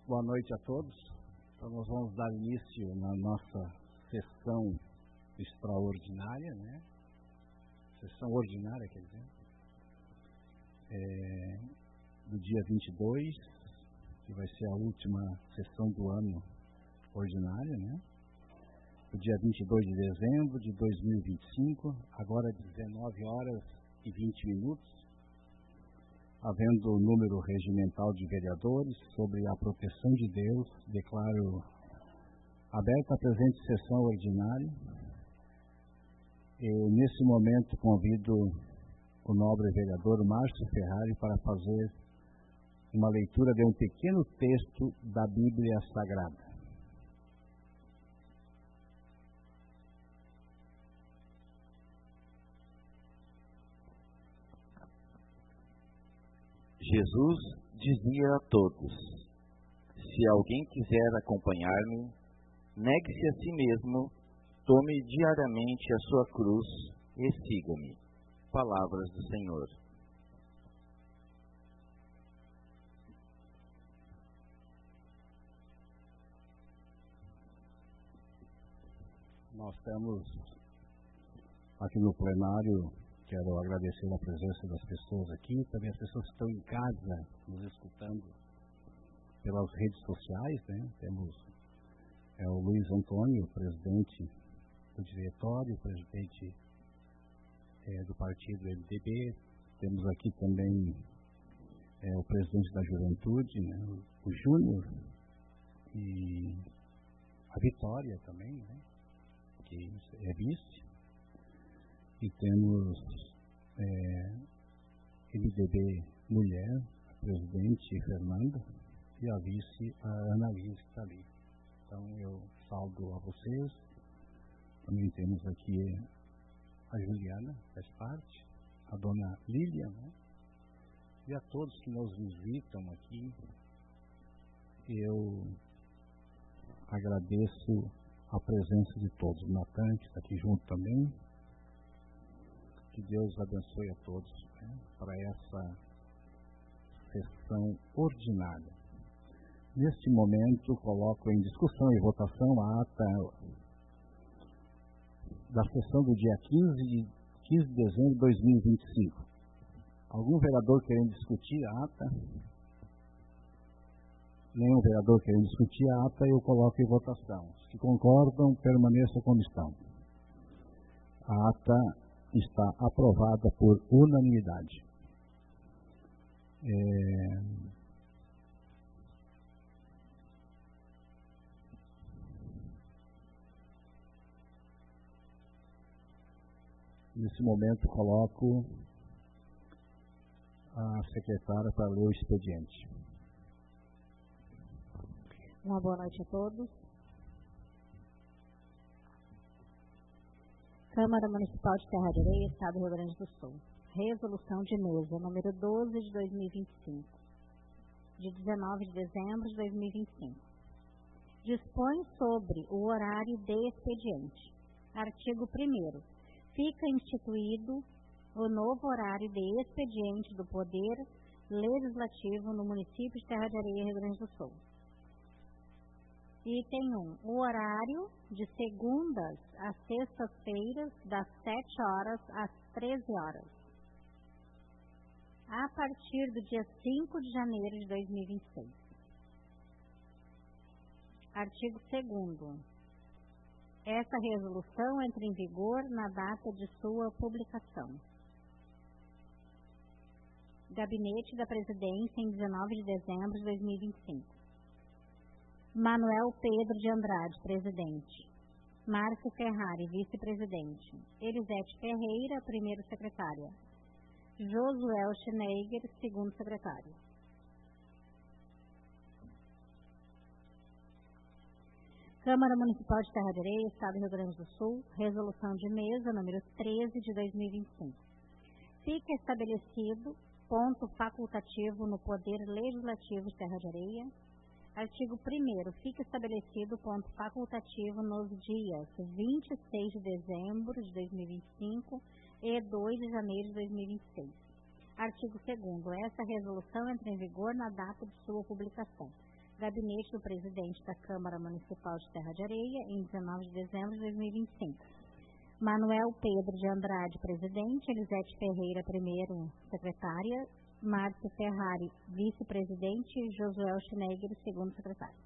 Boa noite a todos. Então, nós vamos dar início na nossa sessão extraordinária, né? Sessão ordinária, quer dizer, do dia 22, que vai ser a última sessão do ano ordinária, né? Do dia 22 de dezembro de 2025, agora 19 horas e 20 minutos, havendo o número regimental de vereadores sobre a proteção de Deus, declaro aberta a presente sessão ordinária. E, nesse momento, convido o nobre vereador Márcio Ferrari para fazer uma leitura de um pequeno texto da Bíblia Sagrada. Jesus dizia a todos: se alguém quiser acompanhar-me, negue-se a si mesmo, tome diariamente a sua cruz e siga-me. Palavras do Senhor. Nós temos aqui no plenário, quero agradecer a presença das pessoas aqui, também as pessoas que estão em casa nos escutando pelas redes sociais, né? Temos o Luiz Antônio, presidente do diretório, presidente do partido MDB, temos aqui também o presidente da juventude, né? O Júnior, e a Vitória também, né? Que é vice. E temos MDB Mulher, a presidente Fernanda, e a vice, a Annalise, que está ali. Então, eu saldo a vocês. Também temos aqui a Juliana, faz parte, a dona Lília, né? E a todos que nos visitam aqui. Eu agradeço a presença de todos. O Natan, que está aqui junto também. Que Deus abençoe a todos, né, para essa sessão ordinária. Neste momento, coloco em discussão e votação a ata da sessão do dia 15 de dezembro de 2025. Algum vereador querendo discutir a ata? Nenhum vereador querendo discutir a ata, eu coloco em votação. Os que concordam, permaneçam como estão. A ata está aprovada por unanimidade. Nesse momento, coloco a secretária para ler o expediente. Uma boa noite a todos. Câmara Municipal de Terra de Areia, Estado do Rio Grande do Sul. Resolução de mesa, número 12 de 2025, de 19 de dezembro de 2025. Dispõe sobre o horário de expediente. Artigo 1º. Fica instituído o novo horário de expediente do Poder Legislativo no município de Terra de Areia, Rio Grande do Sul. Item 1. O horário de segundas às sextas-feiras, das 7 horas às 13 horas. A partir do dia 5 de janeiro de 2026. Artigo 2º. Essa resolução entra em vigor na data de sua publicação. Gabinete da Presidência, em 19 de dezembro de 2025. Manuel Pedro de Andrade, presidente. Márcio Ferrari, vice-presidente. Elisete Ferreira, primeiro secretária. Josuel Schneiger, segundo secretário. Câmara Municipal de Terra de Areia, Estado do Rio Grande do Sul, resolução de mesa, número 13 de 2025. Fica estabelecido ponto facultativo no Poder Legislativo de Terra de Areia. Artigo 1º. Fica estabelecido ponto facultativo nos dias 26 de dezembro de 2025 e 2 de janeiro de 2026. Artigo 2º. Essa resolução entra em vigor na data de sua publicação. Gabinete do Presidente da Câmara Municipal de Terra de Areia, em 19 de dezembro de 2025. Manuel Pedro de Andrade, Presidente. Elisete Ferreira, primeiro secretária. Márcio Ferrari, Vice-Presidente. E Josué Schneider, segundo secretário.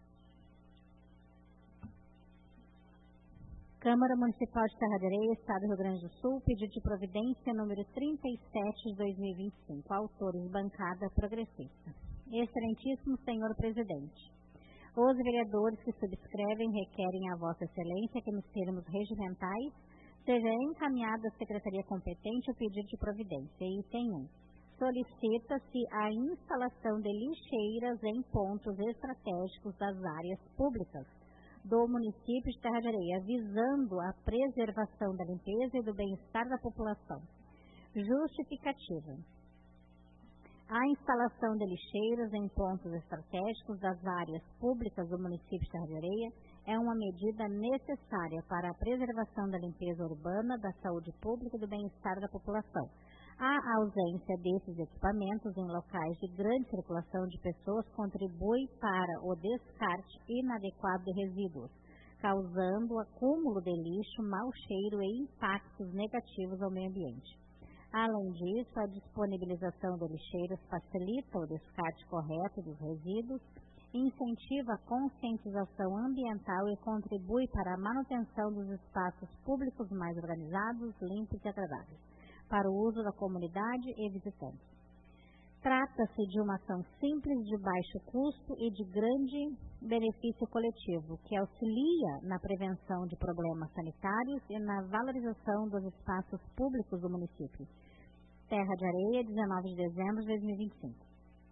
Câmara Municipal de Terra de Areia, Estado do Rio Grande do Sul, pedido de providência número 37 de 2025. Autores, bancada progressista. Excelentíssimo Senhor Presidente, os vereadores que subscrevem requerem a Vossa Excelência que, nos termos regimentais, seja encaminhado à Secretaria competente o pedido de providência. Item 1. Solicita-se a instalação de lixeiras em pontos estratégicos das áreas públicas do município de Terra de Areia, visando a preservação da limpeza e do bem-estar da população. Justificativa. A instalação de lixeiras em pontos estratégicos das áreas públicas do município de Terra de Areia é uma medida necessária para a preservação da limpeza urbana, da saúde pública e do bem-estar da população. A ausência desses equipamentos em locais de grande circulação de pessoas contribui para o descarte inadequado de resíduos, causando acúmulo de lixo, mau cheiro e impactos negativos ao meio ambiente. Além disso, a disponibilização de lixeiros facilita o descarte correto dos resíduos, incentiva a conscientização ambiental e contribui para a manutenção dos espaços públicos mais organizados, limpos e agradáveis, para o uso da comunidade e visitantes. Trata-se de uma ação simples, de baixo custo e de grande benefício coletivo, que auxilia na prevenção de problemas sanitários e na valorização dos espaços públicos do município. Terra de Areia, 19 de dezembro de 2025.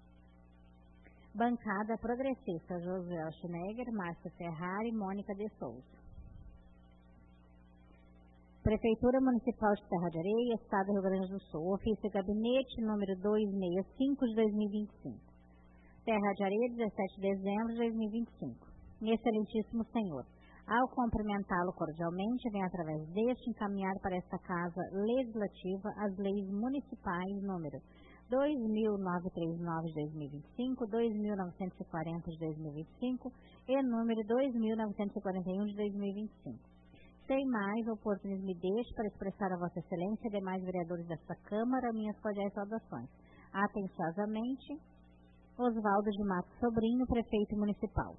Bancada progressista, Josué Schneider, Márcia Ferrari e Mônica de Souza. Prefeitura Municipal de Terra de Areia, Estado do Rio Grande do Sul. Ofício Gabinete número 265 de 2025. Terra de Areia, 17 de dezembro de 2025. Excelentíssimo Senhor, ao cumprimentá-lo cordialmente, venho através deste encaminhar para esta Casa Legislativa as leis municipais número 2.939 de 2025, 2.940 de 2025 e número 2.941 de 2025. Sem mais, o oportunismo me deixe para expressar a Vossa Excelência e demais vereadores desta Câmara minhas cordiais saudações. Atenciosamente, Oswaldo de Matos Sobrinho, Prefeito Municipal.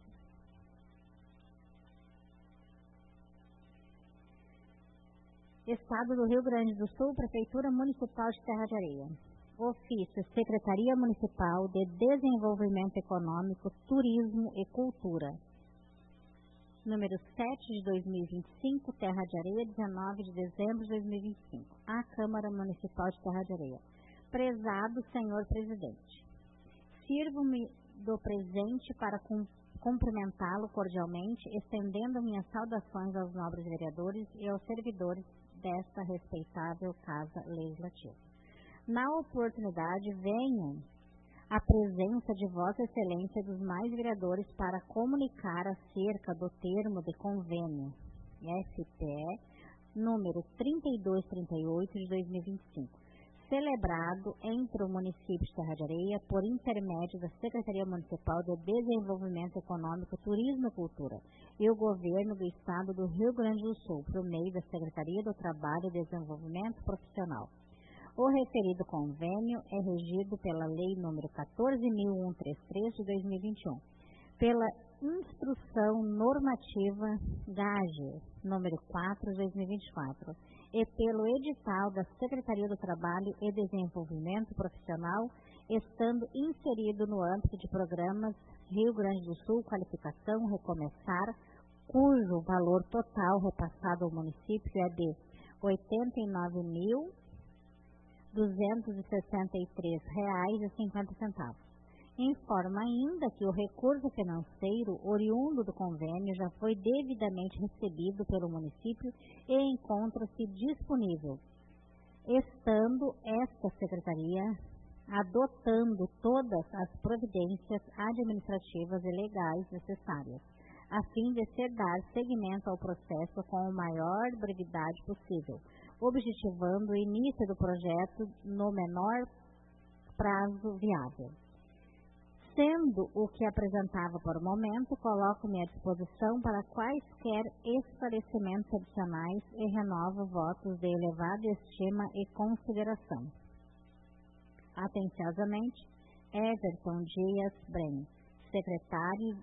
Estado do Rio Grande do Sul, Prefeitura Municipal de Terra de Areia. Ofício Secretaria Municipal de Desenvolvimento Econômico, Turismo e Cultura. Número 7 de 2025, Terra de Areia, 19 de dezembro de 2025. A Câmara Municipal de Terra de Areia. Prezado Senhor Presidente, sirvo-me do presente para cumprimentá-lo cordialmente, estendendo minhas saudações aos nobres vereadores e aos servidores desta respeitável Casa Legislativa. Na oportunidade, venho a presença de Vossa Excelência e dos mais vereadores para comunicar acerca do termo de convênio SPE número 3238 de 2025, celebrado entre o município de Terra de Areia por intermédio da Secretaria Municipal de Desenvolvimento Econômico, Turismo e Cultura e o Governo do Estado do Rio Grande do Sul, por meio da Secretaria do Trabalho e Desenvolvimento Profissional. O referido convênio é regido pela Lei nº 14.133 de 2021, pela Instrução Normativa GAGE número 4 de 2024 e pelo edital da Secretaria do Trabalho e Desenvolvimento Profissional, estando inserido no âmbito de programas Rio Grande do Sul Qualificação Recomeçar, cujo valor total repassado ao município é de R$ 89.263,50. Informa ainda que o recurso financeiro oriundo do convênio já foi devidamente recebido pelo município e encontra-se disponível, estando esta secretaria adotando todas as providências administrativas e legais necessárias, a fim de se dar seguimento ao processo com a maior brevidade possível, objetivando o início do projeto no menor prazo viável. Sendo o que apresentava por o momento, coloco-me à disposição para quaisquer esclarecimentos adicionais e renovo votos de elevada estima e consideração. Atenciosamente, Everton Dias Brenner, Secretário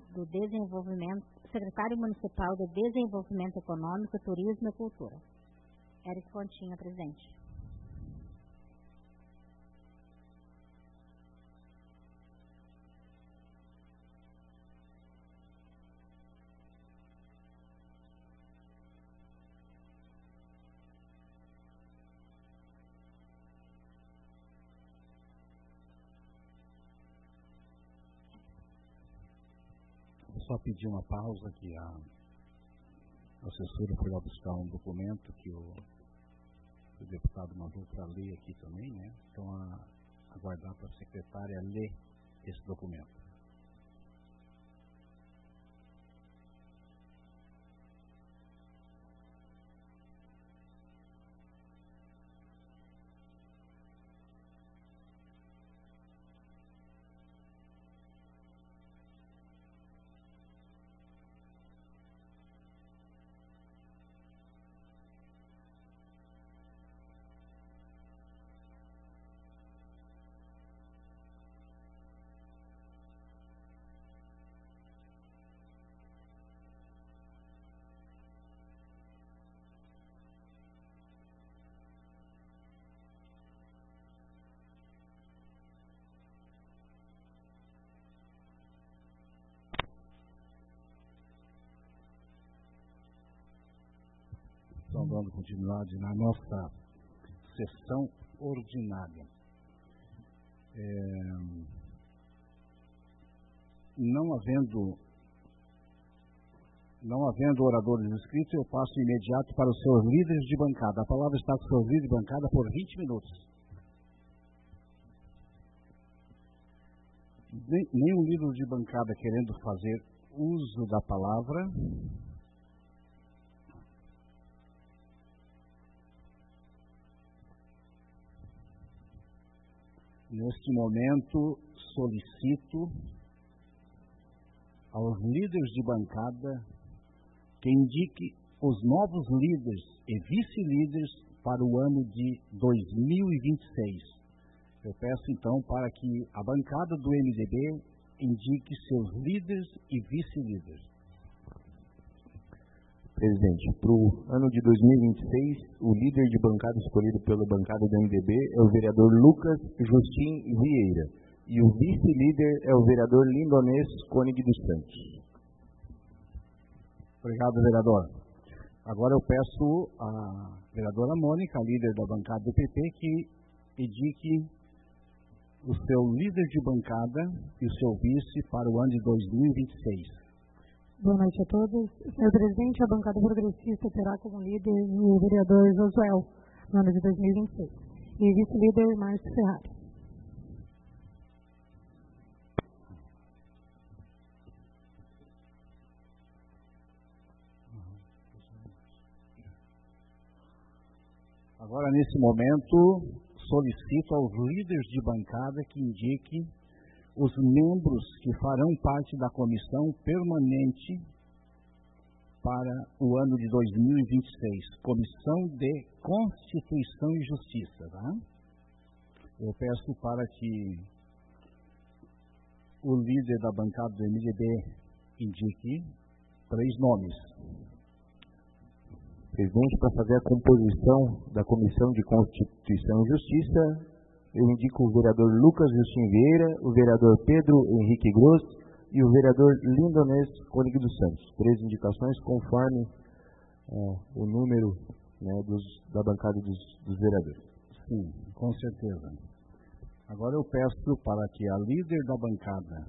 Municipal de Desenvolvimento Econômico, Turismo e Cultura. Eric Pontinha, presidente. Só pedir uma pausa que a assessora foi lá buscar um documento que o deputado mandou para ler aqui também, né? Então, aguardar para a secretária ler esse documento. Então, dando continuidade na nossa sessão ordinária. Não havendo oradores inscritos, eu passo imediato para os seus líderes de bancada. A palavra está com os seus líderes de bancada por 20 minutos. Nenhum líder de bancada querendo fazer uso da palavra. Neste momento, solicito aos líderes de bancada que indiquem os novos líderes e vice-líderes para o ano de 2026. Eu peço, então, para que a bancada do MDB indique seus líderes e vice-líderes. Presidente, para o ano de 2026, o líder de bancada escolhido pela bancada do MDB é o vereador Lucas Justin Vieira e o vice-líder é o vereador Lindonês Koenig dos Santos. Obrigado, vereador. Agora eu peço à vereadora Mônica, líder da bancada do PP, que indique o seu líder de bancada e o seu vice para o ano de 2026. Boa noite a todos. Senhor presidente, a bancada progressista terá como líder o vereador Josuel, no ano de 2026, e vice-líder Márcio Ferrari. Agora, nesse momento, solicito aos líderes de bancada que indiquem os membros que farão parte da comissão permanente para o ano de 2026, Comissão de Constituição e Justiça. Tá? Eu peço para que o líder da bancada do MDB indique 3 nomes. Presidente, para fazer a composição da Comissão de Constituição e Justiça, eu indico o vereador Lucas Justin Vieira, o vereador Pedro Henrique Gross e o vereador Lindonês Koenig dos Santos. 3 indicações conforme o número, né, da bancada dos vereadores. Sim, com certeza. Agora eu peço para que a líder da bancada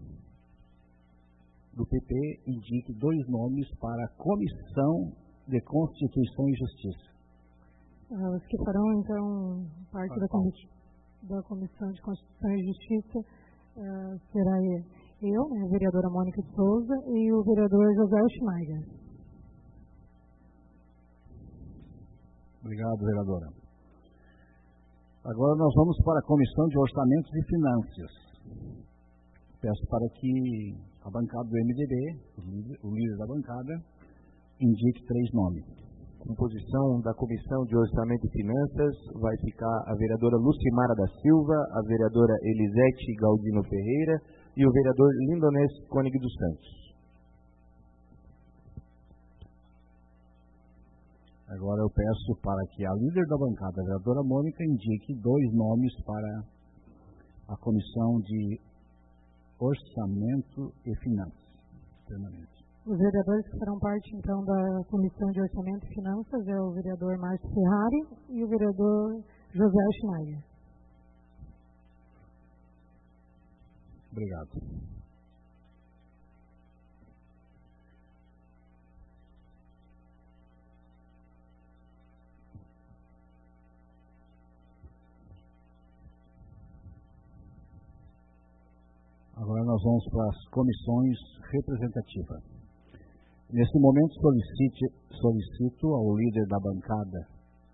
do PP indique 2 nomes para a Comissão de Constituição e Justiça. Os que farão, então, parte da Comissão de Constituição e Justiça será eu, né, a vereadora Mônica de Souza, e o vereador José Schmeiger. Obrigado, vereadora. Agora nós vamos para a Comissão de Orçamentos e Finanças. peço para que a bancada do MDB, o líder da bancada, indique 3 nomes. Composição da Comissão de Orçamento e Finanças vai ficar a vereadora Lucimara da Silva, a vereadora Elisete Galdino Ferreira e o vereador Lindonés Koenig dos Santos. Agora eu peço para que a líder da bancada, a vereadora Mônica, indique 2 nomes para a Comissão de Orçamento e Finanças permanente. Os vereadores que farão parte, então, da Comissão de Orçamento e Finanças é o vereador Márcio Ferrari e o vereador José Schneider. Obrigado. Agora nós vamos para as comissões representativas. Nesse momento solicito ao líder da bancada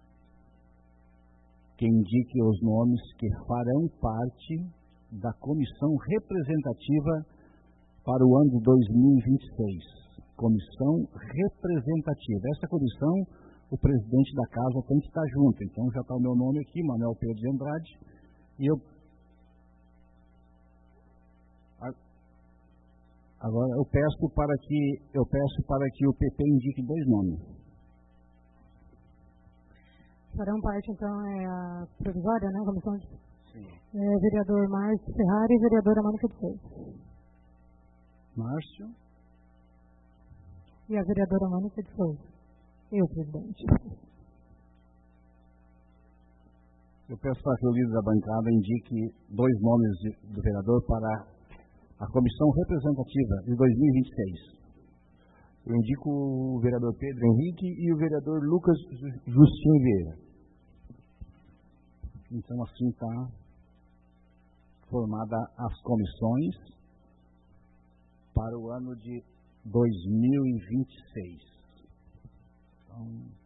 que indique os nomes que farão parte da comissão representativa para o ano de 2026. Comissão representativa. Essa comissão, o presidente da casa tem que estar junto. Então já está o meu nome aqui, Manuel Pedro de Andrade, e agora eu peço para que o PP indique 2 nomes. Farão parte, então, a provisória, né? Comissão de... Sim. Vereador Márcio Ferrari e vereadora Mônica de Souza. Márcio. E a vereadora Mônica de Souza. Eu, presidente. Eu peço para que o líder da bancada indique 2 nomes do vereador para a comissão representativa de 2026. Eu indico o vereador Pedro Henrique e o vereador Lucas Justin Vieira. Então, assim está formada as comissões para o ano de 2026. Então,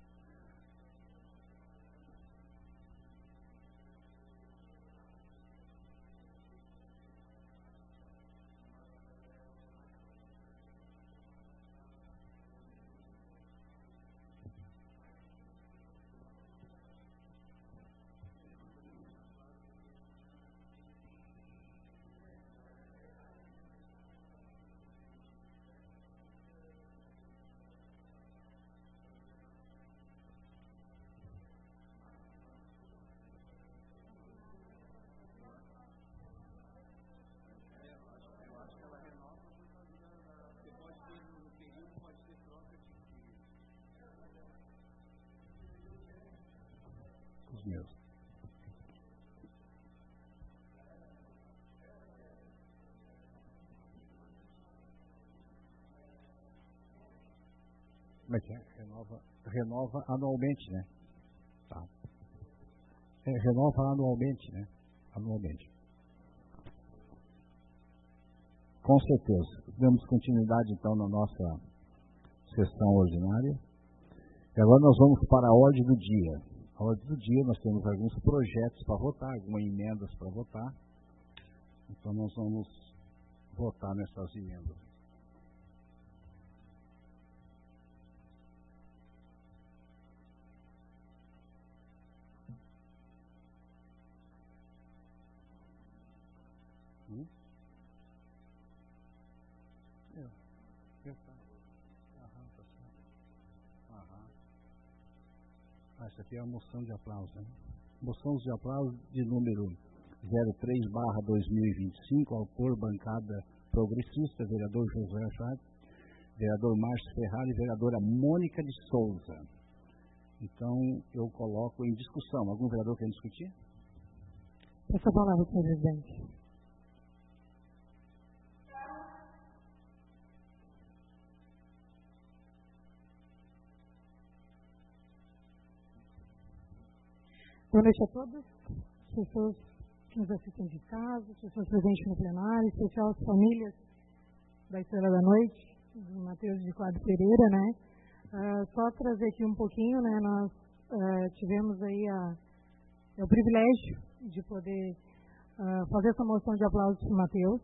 os meus. Como é que é? Renova anualmente, né? Tá. Renova anualmente, né? Anualmente. Com certeza. Damos continuidade, então, na nossa sessão ordinária. E agora nós vamos para a ordem do dia. A ordem do dia, nós temos alguns projetos para votar, algumas emendas para votar. Então, nós vamos votar nessas emendas. Essa aqui é a moção de aplauso, né? Moção de aplauso de número 03/2025, autor bancada progressista, vereador José Chade, vereador Márcio Ferrari e vereadora Mônica de Souza. Então, eu coloco em discussão. Algum vereador quer discutir? Essa palavra, senhor presidente. Boa noite a todas, pessoas que nos assistem de casa, pessoas presentes no plenário, em especial as famílias da Estrela da Noite, do Matheus de Cláudio Pereira, né? Só trazer aqui um pouquinho, né? Nós tivemos aí o privilégio de poder fazer essa moção de aplausos para o Matheus.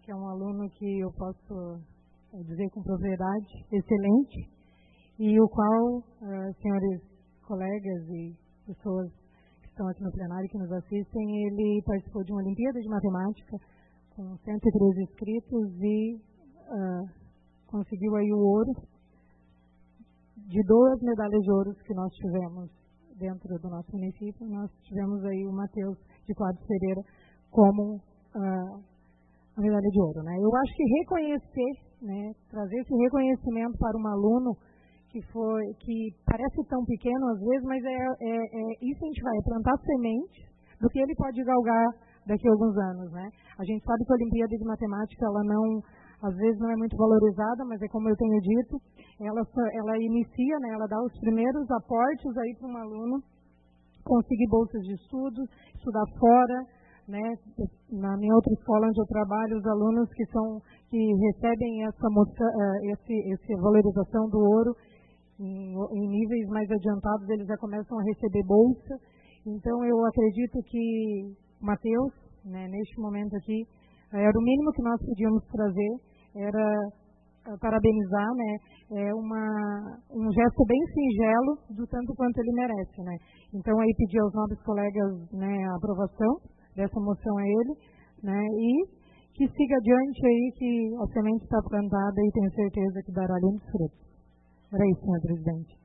que é um aluno que eu posso dizer com propriedade, excelente, e o qual, senhores colegas e pessoas que estão aqui no plenário que nos assistem, ele participou de uma Olimpíada de Matemática com 113 inscritos e conseguiu aí o ouro de 2 medalhas de ouro que nós tivemos dentro do nosso município. Nós tivemos aí o Matheus de Quadros Pereira como a medalha de ouro, né? Eu acho que reconhecer, né, trazer esse reconhecimento para um aluno que parece tão pequeno às vezes, mas incentivar, é plantar sementes do que ele pode galgar daqui a alguns anos, né? A gente sabe que a Olimpíada de Matemática, ela não, às vezes não é muito valorizada, mas é como eu tenho dito, ela inicia, né, ela dá os primeiros aportes aí para um aluno conseguir bolsas de estudos, estudar fora, né? Na minha outra escola onde eu trabalho, os alunos que recebem essa valorização do ouro em níveis mais adiantados, eles já começam a receber bolsa. Então eu acredito que Matheus, né, neste momento aqui, era o mínimo que nós podíamos trazer, era parabenizar, né, um gesto bem singelo, do tanto quanto ele merece, né. Então aí pedir aos nobres colegas, né, a aprovação dessa moção a ele, né, e que siga adiante aí, que a semente está plantada e tenho certeza que dará lindos frutos. Era isso, senhor presidente.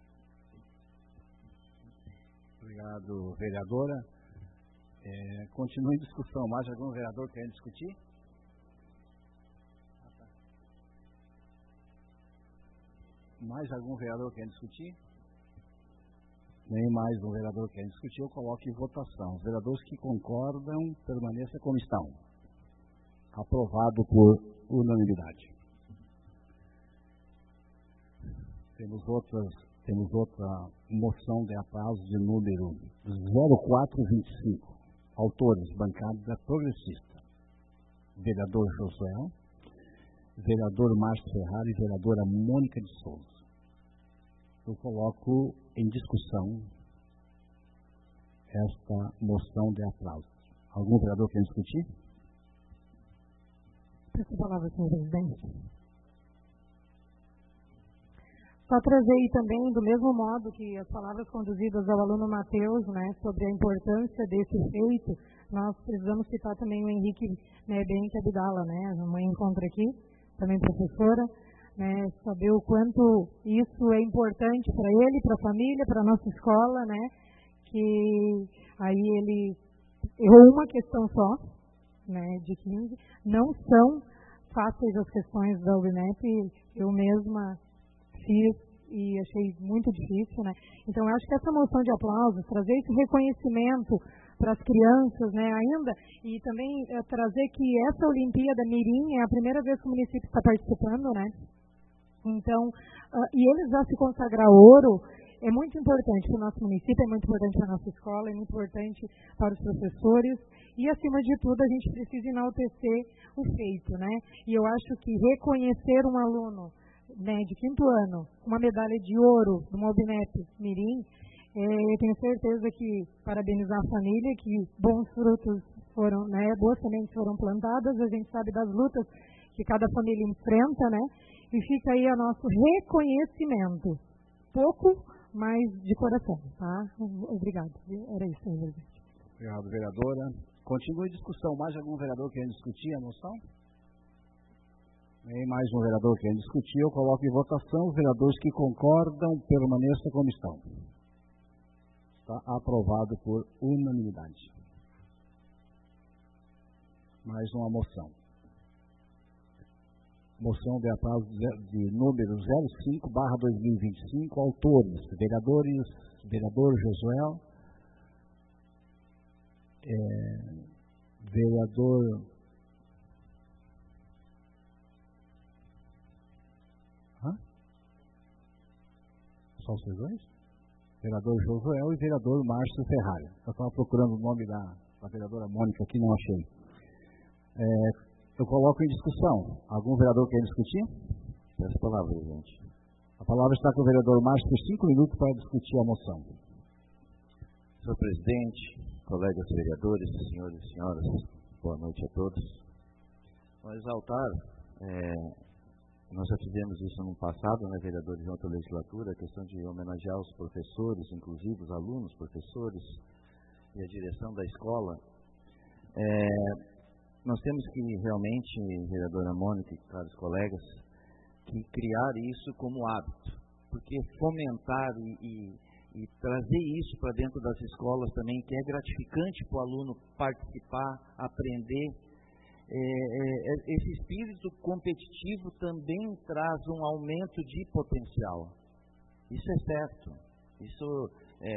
Obrigado, vereadora. Continua em discussão. Mais algum vereador querendo discutir? Mais algum vereador querendo discutir? Nem mais um vereador querendo discutir, eu coloco em votação. Os vereadores que concordam, permaneçam como estão. Aprovado por unanimidade. Temos outra moção de atraso de número 0425. Autores, bancada progressista. Vereador Josué, vereador Márcio Ferrari e vereadora Mônica de Souza. Eu coloco em discussão esta moção de atraso. Algum vereador quer discutir? Peço a palavra, senhor presidente. Só trazer aí também, do mesmo modo que as palavras conduzidas ao aluno Matheus, né, sobre a importância desse feito, nós precisamos citar também o Henrique Benque Abdala, né, a mãe encontra aqui, também professora, né, saber o quanto isso é importante para ele, para a família, para a nossa escola, né, que aí ele errou uma questão só, né, de 15, não são fáceis as questões da UBMEP, eu mesma fiz e achei muito difícil, né? Então, eu acho que essa moção de aplausos, trazer esse reconhecimento para as crianças, né, ainda, e também trazer que essa Olimpíada Mirim é a primeira vez que o município está participando, né? Então, e eles já se consagrar ouro, é muito importante para o nosso município, é muito importante para a nossa escola, é muito importante para os professores, e, acima de tudo, a gente precisa enaltecer o feito, né? E eu acho que reconhecer um aluno, né, de 5º ano, uma medalha de ouro do UBMEP Mirim, eu tenho certeza que parabenizar a família, que bons frutos foram, né, boas sementes foram plantadas, a gente sabe das lutas que cada família enfrenta, né, e fica aí o nosso reconhecimento, pouco, mas de coração, tá? Obrigado. Era isso, senhor presidente. Obrigado, vereadora. Continua a discussão. Mais algum vereador querendo discutir a moção? Nem mais um vereador querendo discutir, eu coloco em votação. Os vereadores que concordam, permaneçam como estão. Está aprovado por unanimidade. Mais uma moção. Moção de atraso de número 05/2025, autores, vereador Josué, vereador só os dois? Vereador Josué e vereador Márcio Ferrari. Eu estava procurando o nome da vereadora Mônica aqui, não achei. Eu coloco em discussão. Algum vereador quer discutir? Peço a palavra, gente. A palavra está com o vereador Márcio por 5 minutos para discutir a moção. Senhor presidente, colegas vereadores, senhores e senhoras, boa noite a todos. Ao exaltar, nós já fizemos isso no passado, né, vereadores, em outra legislatura, a questão de homenagear os professores, inclusive os alunos, professores e a direção da escola. Nós temos que realmente, vereadora Mônica e caros colegas, que criar isso como hábito, porque fomentar e trazer isso para dentro das escolas também, que é gratificante para o aluno participar, aprender. Esse espírito competitivo também traz um aumento de potencial. Isso é certo. Isso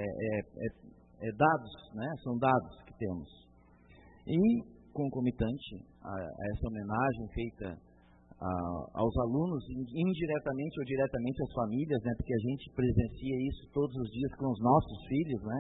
é dados, né? São dados que temos. E, concomitante a essa homenagem feita aos alunos, indiretamente ou diretamente às famílias, né? Porque a gente presencia isso todos os dias com os nossos filhos, né?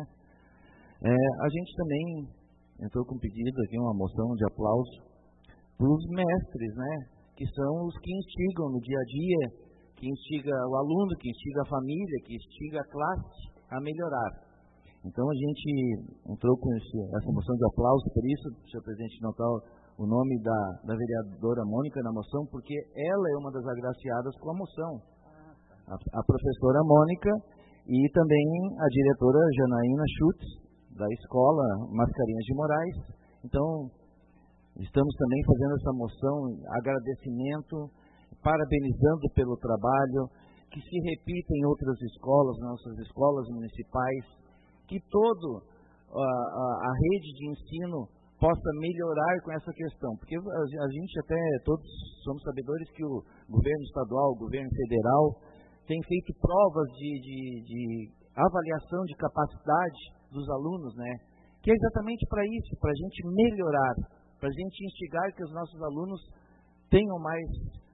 A gente também entrou com um pedido aqui, uma moção de aplauso para os mestres, né, que são os que instigam no dia a dia, que instiga o aluno, que instiga a família, que instiga a classe a melhorar. Então a gente entrou com essa moção de aplauso, por isso, senhor presidente, notar o nome da vereadora Mônica na moção, porque ela é uma das agraciadas com a moção. A professora Mônica e também a diretora Janaína Schutz, da escola Mascarenhas de Moraes. Então, estamos também fazendo essa moção, agradecimento, parabenizando pelo trabalho, que se repita em outras escolas, nossas escolas municipais, que toda a rede de ensino possa melhorar com essa questão, porque a gente até todos somos sabedores que o governo estadual, o governo federal, tem feito provas de avaliação de capacidade dos alunos, né? Que é exatamente para isso, para a gente melhorar, para a gente instigar que os nossos alunos tenham mais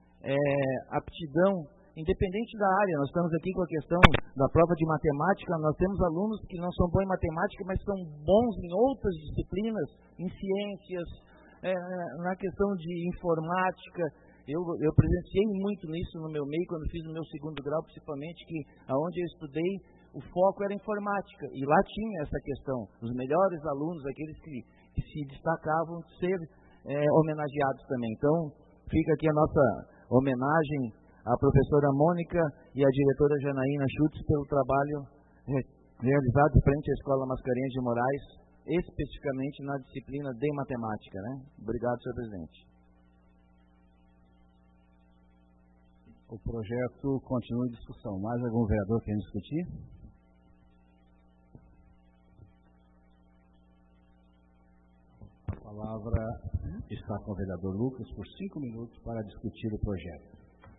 aptidão, independente da área. Nós estamos aqui com a questão da prova de matemática, nós temos alunos que não são bons em matemática, mas são bons em outras disciplinas, em ciências, na questão de informática. Eu presenciei muito nisso no meu meio, quando fiz o meu segundo grau, principalmente, que aonde eu estudei, o foco era informática, e lá tinha essa questão, os melhores alunos, aqueles que se destacavam, ser homenageados também. Então, fica aqui a nossa homenagem à professora Mônica e à diretora Janaína Schutz pelo trabalho realizado frente à Escola Mascarenhas de Moraes, especificamente na disciplina de matemática, né? Obrigado, senhor presidente. O projeto continua em discussão. Mais algum vereador quer discutir? A palavra está com o vereador Lucas por 5 minutos para discutir o projeto.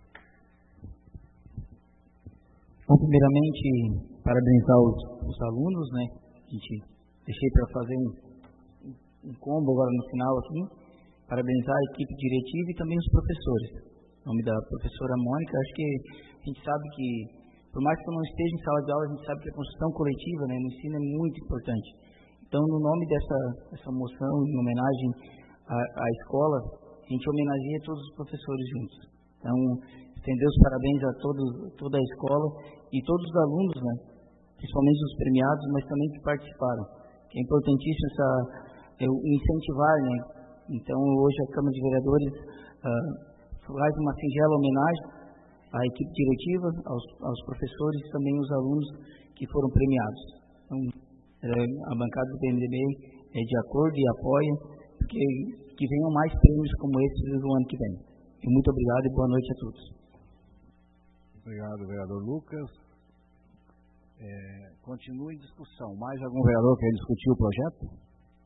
Bom, primeiramente, parabenizar os alunos, né? A gente deixei para fazer um combo agora no final aqui. Parabenizar a equipe diretiva e também os professores. Em nome da professora Mônica, acho que a gente sabe que, por mais que eu não esteja em sala de aula, a gente sabe que a construção coletiva, né, no ensino é muito importante. Então, no nome dessa moção, em homenagem à escola, a gente homenageia todos os professores juntos. Então, estender os parabéns a toda a escola e todos os alunos, né, principalmente os premiados, mas também que participaram. Que é importantíssimo incentivar, né. Então, hoje a Câmara de Vereadores faz uma singela homenagem à equipe diretiva, aos professores e também aos alunos que foram premiados. Então, a bancada do PMDB é de acordo e apoia, porque que venham mais prêmios como esses no ano que vem. E muito obrigado e boa noite a todos. Obrigado, vereador Lucas. Continua em discussão. Mais algum vereador quer discutir o projeto?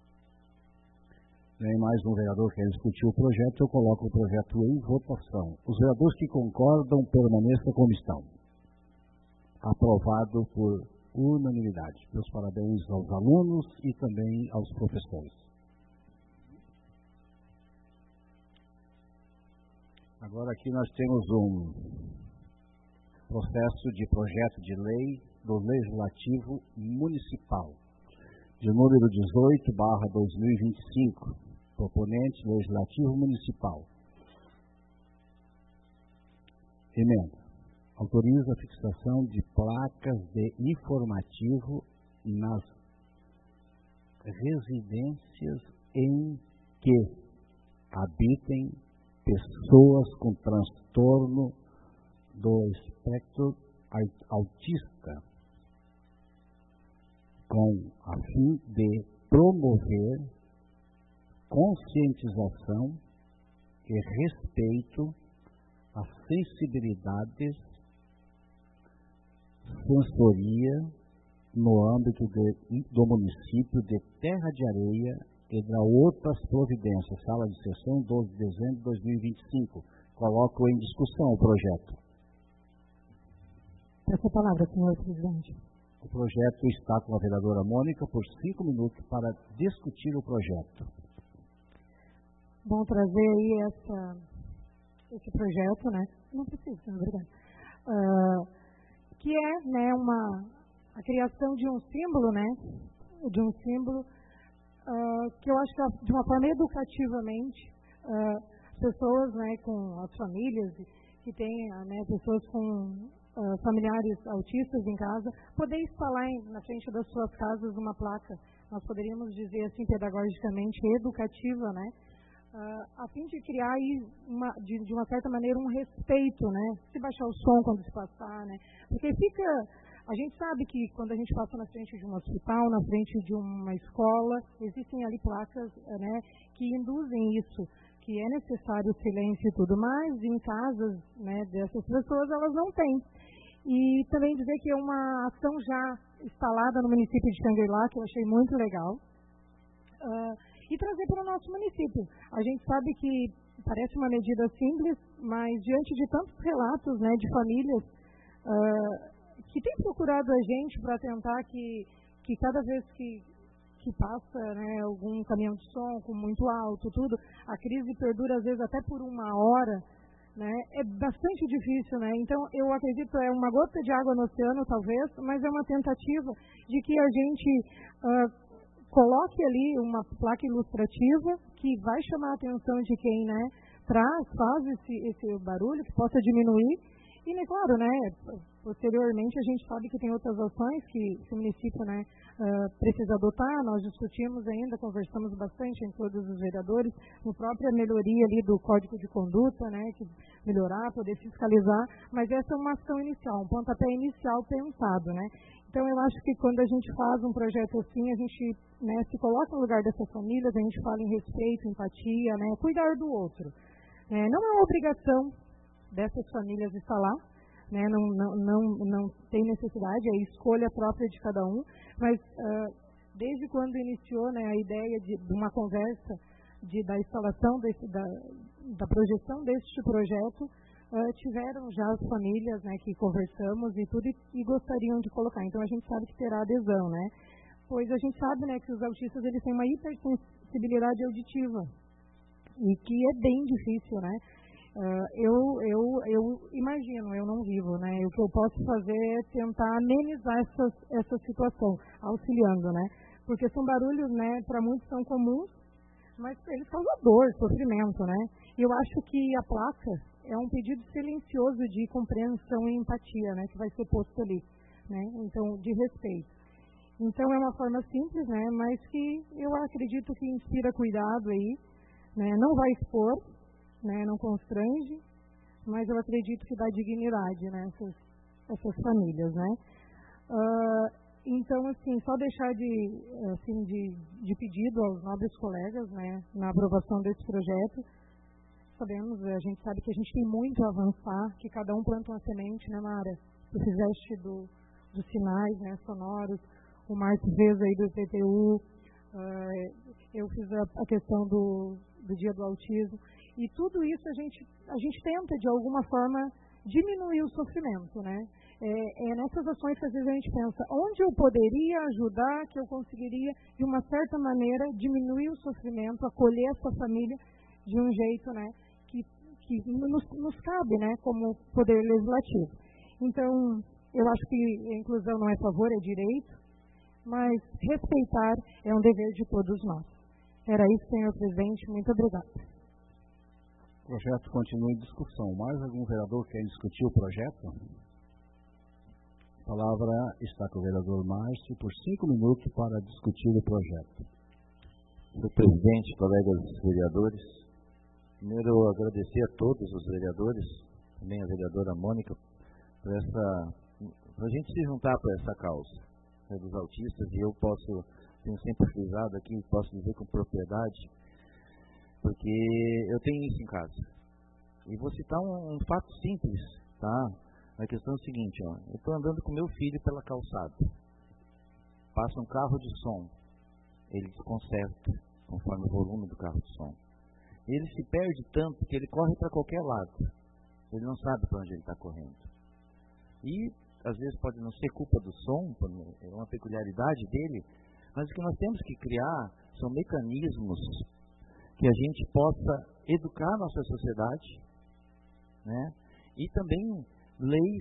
Nem mais um vereador quer discutir o projeto, eu coloco o projeto em votação. Os vereadores que concordam, permaneçam como estão. Aprovado por unanimidade. Meus parabéns aos alunos e também aos professores. Agora aqui nós temos um processo de projeto de lei do Legislativo Municipal, de número 18/2025. Proponente Legislativo Municipal. Emenda. Autoriza a fixação de placas de informativo nas residências em que habitem pessoas com transtorno do espectro autista, com a fim de promover conscientização e respeito às sensibilidades, sensoria no âmbito do município de Terra de Areia e de outras providências. Sala de sessão, 12 de dezembro de 2025. Coloco em discussão o projeto. Essa palavra, senhor presidente. O projeto está com a vereadora Mônica por 5 minutos para discutir o projeto. Bom, trazer aí esse projeto, né? Não precisa, obrigada. Que é, né, a criação de um símbolo, né? De um símbolo que eu acho que de uma forma educativamente pessoas, né, com as famílias que têm, né, pessoas com familiares autistas em casa, poder instalar na frente das suas casas uma placa, nós poderíamos dizer assim pedagogicamente educativa, né, a fim de criar aí de uma certa maneira um respeito, né, se baixar o som quando se passar, né, porque a gente sabe que quando a gente passa na frente de um hospital, na frente de uma escola, existem ali placas, né, que induzem isso, que é necessário o silêncio e tudo mais, em casas, né, dessas pessoas elas não têm. E também dizer que é uma ação já instalada no município de Xangri-Lá, que eu achei muito legal, e trazer para o nosso município. A gente sabe que parece uma medida simples, mas diante de tantos relatos, né, de famílias que têm procurado a gente para tentar que cada vez que passa, né, algum caminhão de som com muito alto, tudo, a crise perdura às vezes até por 1 hora, né, é bastante difícil, né, então eu acredito é uma gota de água no oceano talvez, mas é uma tentativa de que a gente coloque ali uma placa ilustrativa que vai chamar a atenção de quem, né, faz esse barulho, que possa diminuir. E, né, claro, né, posteriormente a gente sabe que tem outras ações que o município, né, precisa adotar. Nós discutimos ainda, conversamos bastante em todos os vereadores, no própria melhoria ali do Código de Conduta, né, que melhorar, poder fiscalizar, mas essa é uma ação inicial, um pontapé inicial pensado, né. Então, eu acho que quando a gente faz um projeto assim, a gente, né, se coloca no lugar dessas famílias, a gente fala em respeito, empatia, né, cuidar do outro. Não é uma obrigação dessas famílias instalar, né, não tem necessidade, é a escolha própria de cada um, mas desde quando iniciou, né, a ideia de uma conversa da instalação da projeção deste projeto, tiveram já as famílias, né, que conversamos e tudo e gostariam de colocar. Então a gente sabe que terá adesão, né? Pois a gente sabe, né, que os autistas eles têm uma hipersensibilidade auditiva e que é bem difícil, né? Eu imagino, eu não vivo, né? O que eu posso fazer é tentar amenizar essa situação, auxiliando, né? Porque são barulhos, né? Para muitos são comuns, mas para eles causam dor, sofrimento, né? E eu acho que a placa é um pedido silencioso de compreensão e empatia, né? Que vai ser posto ali, né? Então, de respeito. Então, é uma forma simples, né? Mas que eu acredito que inspira cuidado aí, né? Não vai expor, né, não constrange, mas eu acredito que dá dignidade, né, essas famílias, né. Então, assim, só deixar de pedido aos nobres colegas, né, na aprovação desse projeto. Sabemos, a gente sabe que a gente tem muito a avançar, que cada um planta uma semente, né, Mara? Tu fizeste dos sinais, né, sonoros, o Marcos fez aí do IPTU, eu fiz a questão do Dia do Autismo. E tudo isso a gente tenta, de alguma forma, diminuir o sofrimento, né? É nessas ações que às vezes a gente pensa, onde eu poderia ajudar, que eu conseguiria, de uma certa maneira, diminuir o sofrimento, acolher essa família de um jeito, né, que nos cabe, né, como poder legislativo. Então, eu acho que a inclusão não é favor, é direito, mas respeitar é um dever de todos nós. Era isso, senhor presidente. Muito obrigada. O projeto continua em discussão. Mais algum vereador quer discutir o projeto? A palavra está com o vereador Márcio por 5 minutos para discutir o projeto. Senhor presidente, colegas vereadores, Primeiro, agradecer a todos os vereadores, também a vereadora Mônica, por a gente se juntar para essa causa, né, dos autistas, e eu tenho sempre frisado aqui, posso dizer com propriedade, porque eu tenho isso em casa. E vou citar um fato simples, tá? A questão é o seguinte, ó, eu estou andando com meu filho pela calçada, passa um carro de som, ele desconcerta, conforme o volume do carro de som. Ele se perde tanto que ele corre para qualquer lado, ele não sabe para onde ele está correndo. E às vezes pode não ser culpa do som, é uma peculiaridade dele, mas o que nós temos que criar são mecanismos que a gente possa educar a nossa sociedade, né? E também leis,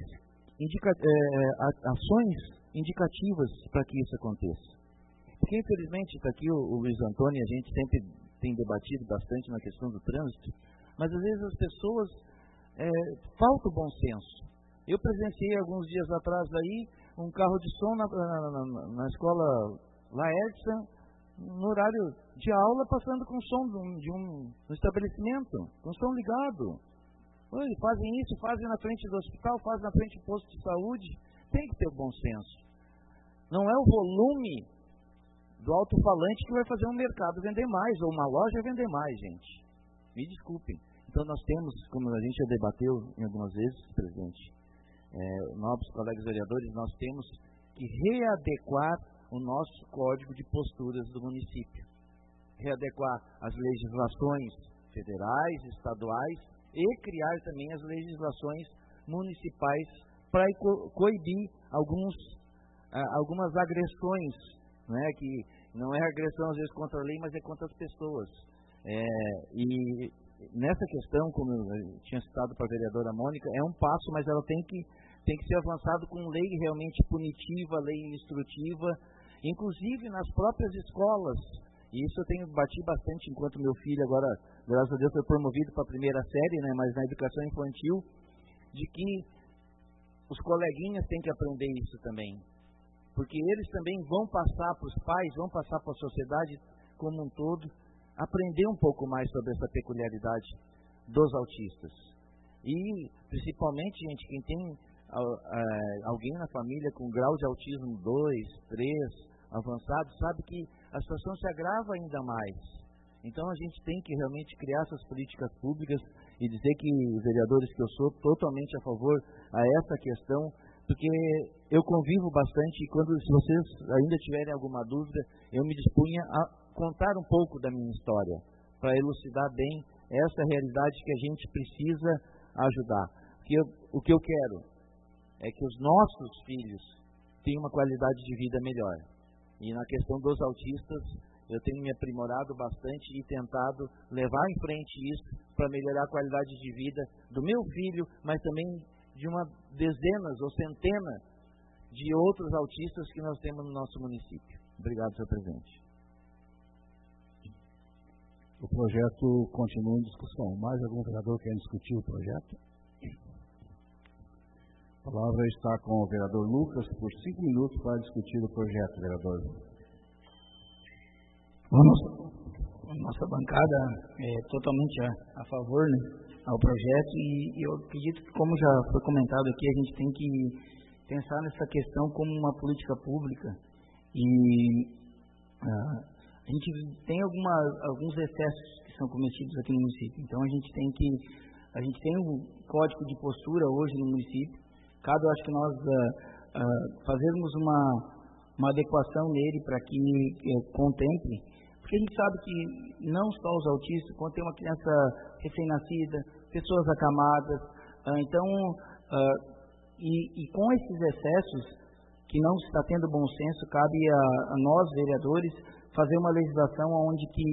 ações indicativas para que isso aconteça. Porque infelizmente, está aqui o Luiz Antônio, a gente sempre tem debatido bastante na questão do trânsito, mas às vezes as pessoas falta o bom senso. Eu presenciei alguns dias atrás aí um carro de som na escola Laércia, no horário de aula, passando com som de um estabelecimento, com som ligado. Eles fazem isso, fazem na frente do hospital, fazem na frente do posto de saúde. Tem que ter o bom senso. Não é o volume do alto-falante que vai fazer um mercado vender mais, ou uma loja vender mais, gente. Me desculpem. Então nós temos, como a gente já debateu em algumas vezes, presidente, nobres colegas vereadores, nós temos que readequar o nosso código de posturas do município. Readequar as legislações federais, estaduais e criar também as legislações municipais para coibir algumas agressões, né, que não é agressão às vezes contra a lei, mas é contra as pessoas. E nessa questão, como eu tinha citado para a vereadora Mônica, é um passo, mas ela tem que ser avançado com lei realmente punitiva, lei instrutiva, inclusive nas próprias escolas. E isso eu tenho batido bastante enquanto meu filho agora, graças a Deus, foi promovido para a primeira série, né, mas na educação infantil, de que os coleguinhas têm que aprender isso também. Porque eles também vão passar para os pais, vão passar para a sociedade como um todo, aprender um pouco mais sobre essa peculiaridade dos autistas. E, principalmente, gente, quem tem alguém na família com grau de autismo 2, 3, avançado, sabe que a situação se agrava ainda mais. Então, a gente tem que realmente criar essas políticas públicas e dizer que, vereadores, que eu sou totalmente a favor a essa questão, porque eu convivo bastante e se vocês ainda tiverem alguma dúvida, eu me dispunha a contar um pouco da minha história, para elucidar bem essa realidade que a gente precisa ajudar. Porque o que eu quero é que os nossos filhos tenham uma qualidade de vida melhor. E na questão dos autistas, eu tenho me aprimorado bastante e tentado levar em frente isso para melhorar a qualidade de vida do meu filho, mas também de uma dezenas ou centenas de outros autistas que nós temos no nosso município. Obrigado, senhor presidente. O projeto continua em discussão. Mais algum vereador quer discutir o projeto? A palavra está com o vereador Lucas por 5 minutos para discutir o projeto, vereador. A nossa bancada é totalmente a favor, né, ao projeto, e eu acredito que, como já foi comentado aqui, a gente tem que pensar nessa questão como uma política pública. E a gente tem alguns excessos que são cometidos aqui no município. Então a gente tem um código de postura hoje no município. Cabe, eu acho que nós fazermos uma adequação nele para que contemple, porque a gente sabe que não só os autistas, quando tem uma criança recém-nascida, pessoas acamadas, e com esses excessos que não se está tendo bom senso, cabe a nós, vereadores, fazer uma legislação onde que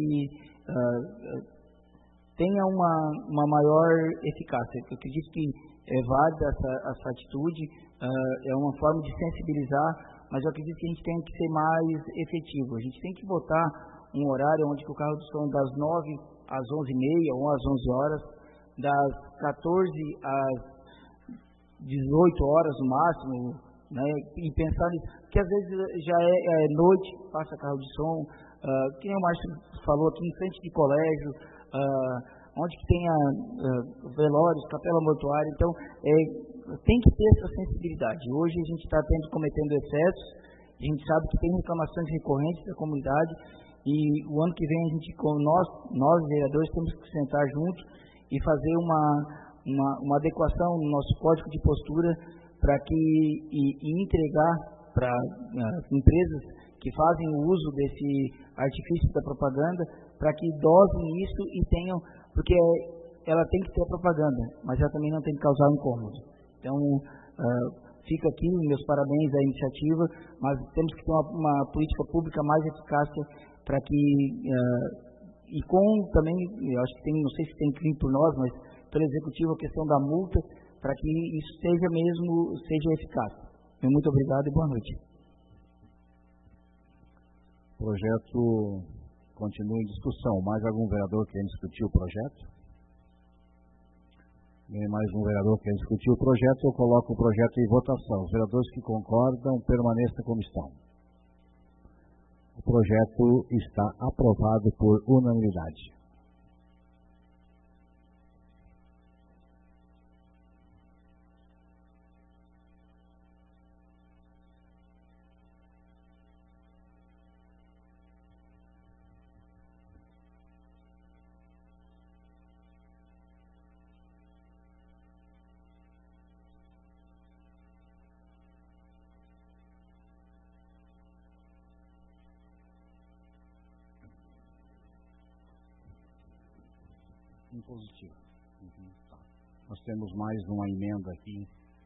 tenha uma maior eficácia. Eu acredito que é válida essa atitude, é uma forma de sensibilizar, mas eu acredito que a gente tem que ser mais efetivo. A gente tem que botar um horário onde que o carro de som das 9 às 11h30 ou às 11 horas, das 14 às 18 horas no máximo, né, e pensar que às vezes já é noite, passa carro de som, que nem o Márcio falou aqui, em frente de colégio, onde que tenha velórios, capela mortuária. Então, tem que ter essa sensibilidade. Hoje a gente está cometendo excessos, a gente sabe que tem reclamações recorrentes da comunidade, e o ano que vem a gente, nós vereadores, temos que sentar juntos e fazer uma adequação no nosso código de postura para que e entregar para empresas que fazem o uso desse artifício da propaganda, para que dosem isso e tenham, porque ela tem que ter propaganda, mas ela também não tem que causar incômodo. Então, fica aqui meus parabéns à iniciativa, mas temos que ter uma política pública mais eficaz para que, e com também, eu acho que não sei se tem que vir por nós, mas pelo Executivo, a questão da multa, para que isso seja eficaz. Muito obrigado e boa noite. O projeto continua em discussão. Mais algum vereador quer discutir o projeto? Nem mais um vereador quer discutir o projeto. Eu coloco o projeto em votação. Os vereadores que concordam, permaneçam como estão. O projeto está aprovado por unanimidade. Positivo. Tá. Nós temos mais uma emenda aqui.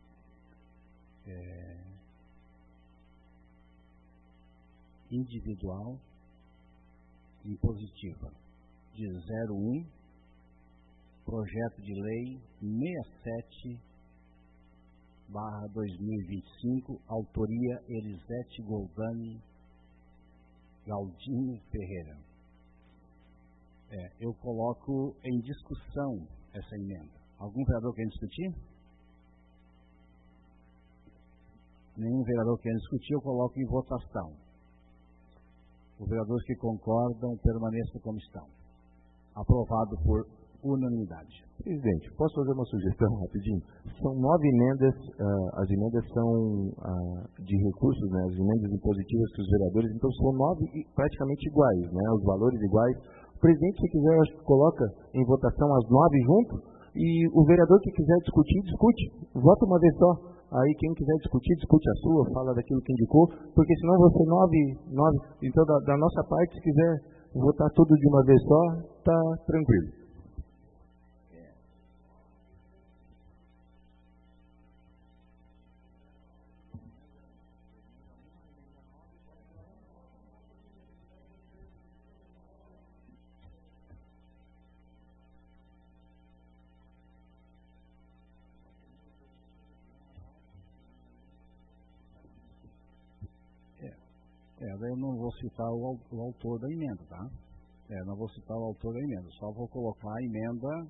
Individual impositiva de 01, projeto de lei 67/2025, autoria Elisete Goldani Galdino Ferreira. Eu coloco em discussão essa emenda. Algum vereador quer discutir? Nenhum vereador quer discutir, eu coloco em votação. Os vereadores que concordam, permaneçam como estão. Aprovado por unanimidade. Presidente, posso fazer uma sugestão rapidinho? São 9 emendas, as emendas são de recursos, né, as emendas impositivas que os vereadores, então são 9 praticamente iguais, né, os valores iguais. O presidente, se quiser, acho que coloca em votação as 9 junto, e o vereador que quiser discutir, discute. Vota uma vez só. Aí quem quiser discutir, discute a sua, fala daquilo que indicou, porque senão vão ser 9. Então, da nossa parte, se quiser votar tudo de uma vez só, tá tranquilo. Daí eu não vou citar o autor da emenda, tá? Não vou citar o autor da emenda, só vou colocar a emenda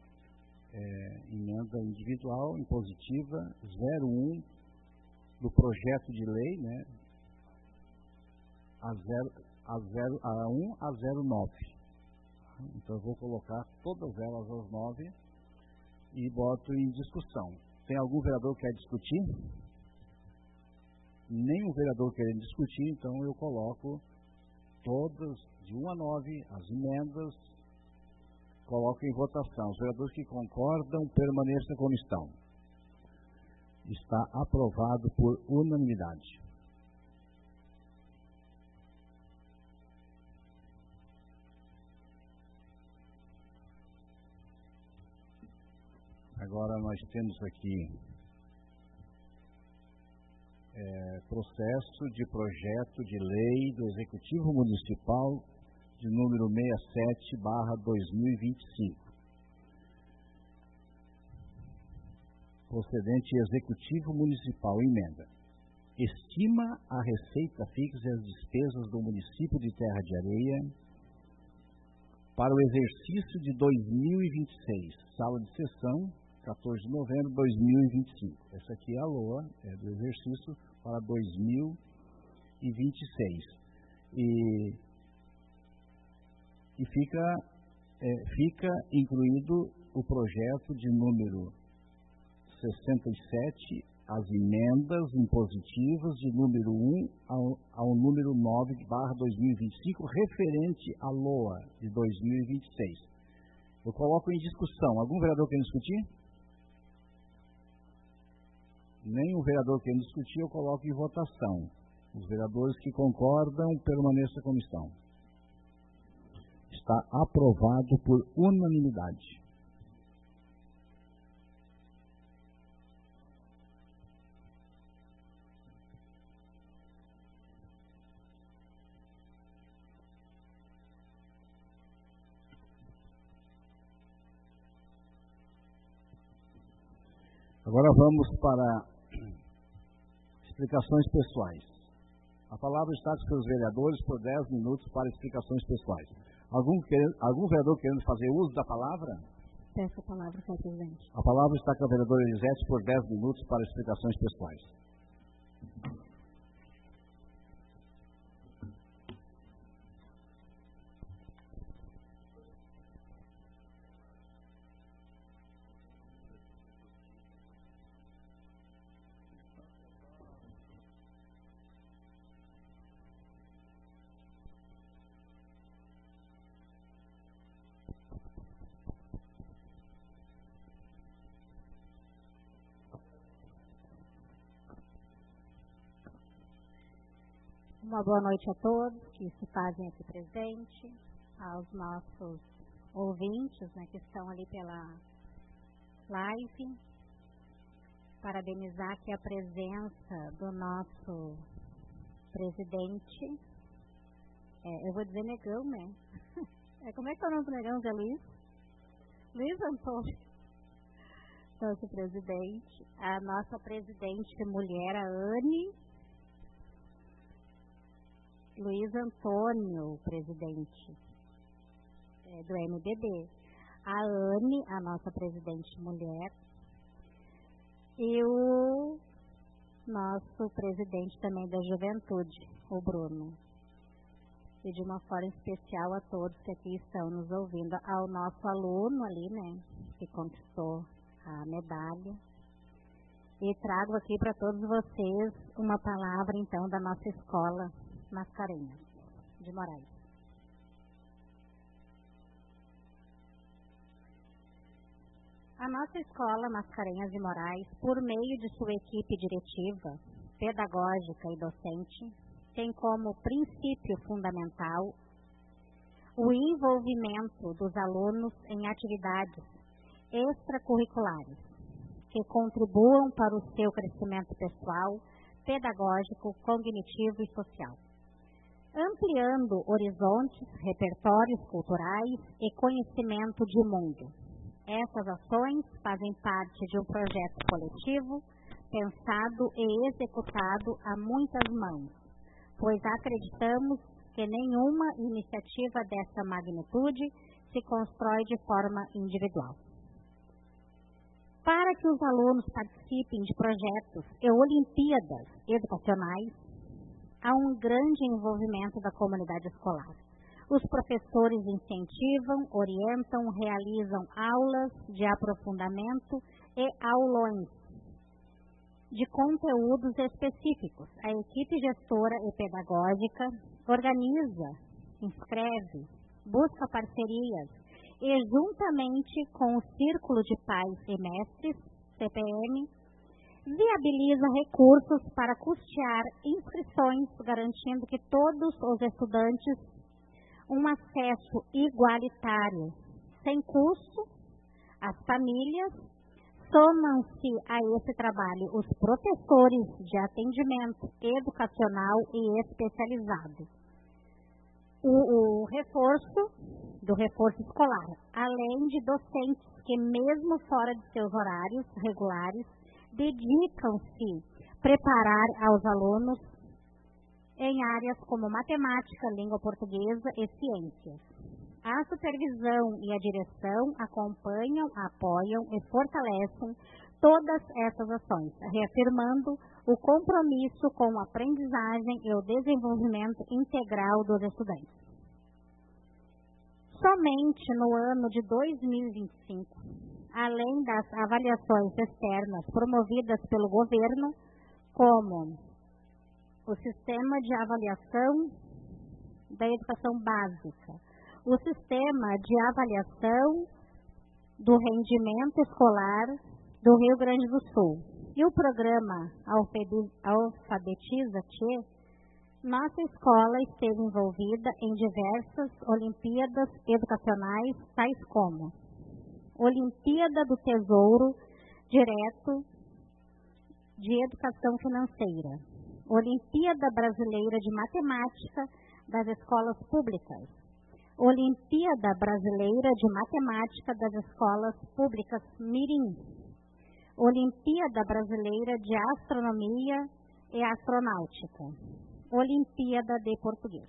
individual, impositiva, 01, do projeto de lei, né? A 1 a 09. Então eu vou colocar todas elas às 9 e boto em discussão. Tem algum vereador que quer discutir? Nenhum vereador querendo discutir, então eu coloco todas, de 1 a 9, as emendas, coloco em votação. Os vereadores que concordam, permaneçam como estão. Está aprovado por unanimidade. Agora nós temos aqui processo de projeto de lei do Executivo Municipal de número 67/2025. Procedente Executivo Municipal, emenda. Estima a receita fixa e as despesas do município de Terra de Areia para o exercício de 2026, sala de sessão, 14 de novembro de 2025. Essa aqui é a LOA, é do exercício para 2026. E fica fica incluído o projeto de número 67, as emendas impositivas de número 1 ao número 9/2025, referente à LOA de 2026. Eu coloco em discussão. Algum vereador quer discutir? Nenhum vereador quer discutir, eu coloco em votação. Os vereadores que concordam, permaneçam a comissão. Está aprovado por unanimidade. Agora vamos para explicações pessoais. A palavra está com os vereadores por 10 minutos para explicações pessoais. Algum vereador querendo fazer uso da palavra? Peço a palavra, senhor presidente. A palavra está com a vereadora Elisete por 10 minutos para explicações pessoais. Uma boa noite a todos que se fazem aqui presente, aos nossos ouvintes, né, que estão ali pela live. Parabenizar aqui a presença do nosso presidente, eu vou dizer Negão, né? Como é que é o nome do Negão, Zé Luiz? Luiz Antônio, nosso presidente, a nossa presidente mulher, a Anne, Luiz Antônio, presidente do MDB, a Anne, a nossa presidente mulher, e o nosso presidente também da juventude, o Bruno. E de uma forma especial a todos que aqui estão nos ouvindo, ao nosso aluno ali, né, que conquistou a medalha. E trago aqui para todos vocês uma palavra, então, da nossa escola Mascarenhas de Moraes. A nossa escola Mascarenhas de Moraes, por meio de sua equipe diretiva, pedagógica e docente, tem como princípio fundamental o envolvimento dos alunos em atividades extracurriculares que contribuam para o seu crescimento pessoal, pedagógico, cognitivo e social, ampliando horizontes, repertórios culturais e conhecimento de mundo. Essas ações fazem parte de um projeto coletivo, pensado e executado a muitas mãos, pois acreditamos que nenhuma iniciativa dessa magnitude se constrói de forma individual. Para que os alunos participem de projetos e olimpíadas educacionais, há um grande envolvimento da comunidade escolar. Os professores incentivam, orientam, realizam aulas de aprofundamento e aulões de conteúdos específicos. A equipe gestora e pedagógica organiza, inscreve, busca parcerias e, juntamente com o Círculo de Pais e Mestres, CPM, viabiliza recursos para custear inscrições, garantindo que todos os estudantes um acesso igualitário, sem custo. As famílias somam-se a esse trabalho os professores de atendimento educacional e especializado. O reforço escolar, além de docentes que, mesmo fora de seus horários regulares, dedicam-se a preparar aos alunos em áreas como matemática, língua portuguesa e ciências. A supervisão e a direção acompanham, apoiam e fortalecem todas essas ações, reafirmando o compromisso com a aprendizagem e o desenvolvimento integral dos estudantes. somente no ano de 2025, além das avaliações externas promovidas pelo governo, como o Sistema de Avaliação da Educação Básica, o Sistema de Avaliação do Rendimento Escolar do Rio Grande do Sul e o Programa Alfabetiza-Te, nossa escola esteve envolvida em diversas Olimpíadas educacionais, tais como Olimpíada do Tesouro Direto de Educação Financeira, Olimpíada Brasileira de Matemática das Escolas Públicas, Olimpíada Brasileira de Matemática das Escolas Públicas Mirim, Olimpíada Brasileira de Astronomia e Astronáutica, Olimpíada de Português.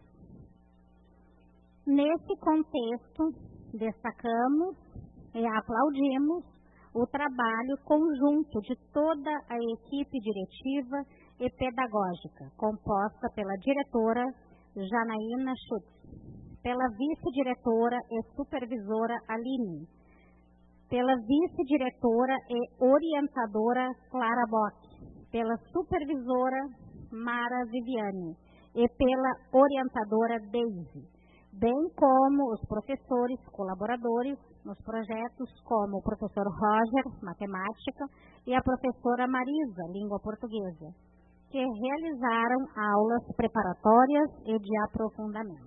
Nesse contexto, destacamos e aplaudimos o trabalho conjunto de toda a equipe diretiva e pedagógica, composta pela diretora Janaína Schutz, pela vice-diretora e supervisora Aline, pela vice-diretora e orientadora Clara Bock, pela supervisora Mara Viviane e pela orientadora Deise, bem como os professores colaboradores nos projetos, como o professor Roger, matemática, e a professora Marisa, língua portuguesa, que realizaram aulas preparatórias e de aprofundamento.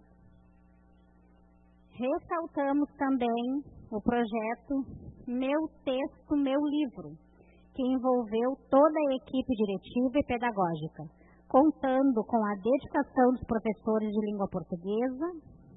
Ressaltamos também o projeto Meu Texto, Meu Livro, que envolveu toda a equipe diretiva e pedagógica, contando com a dedicação dos professores de língua portuguesa,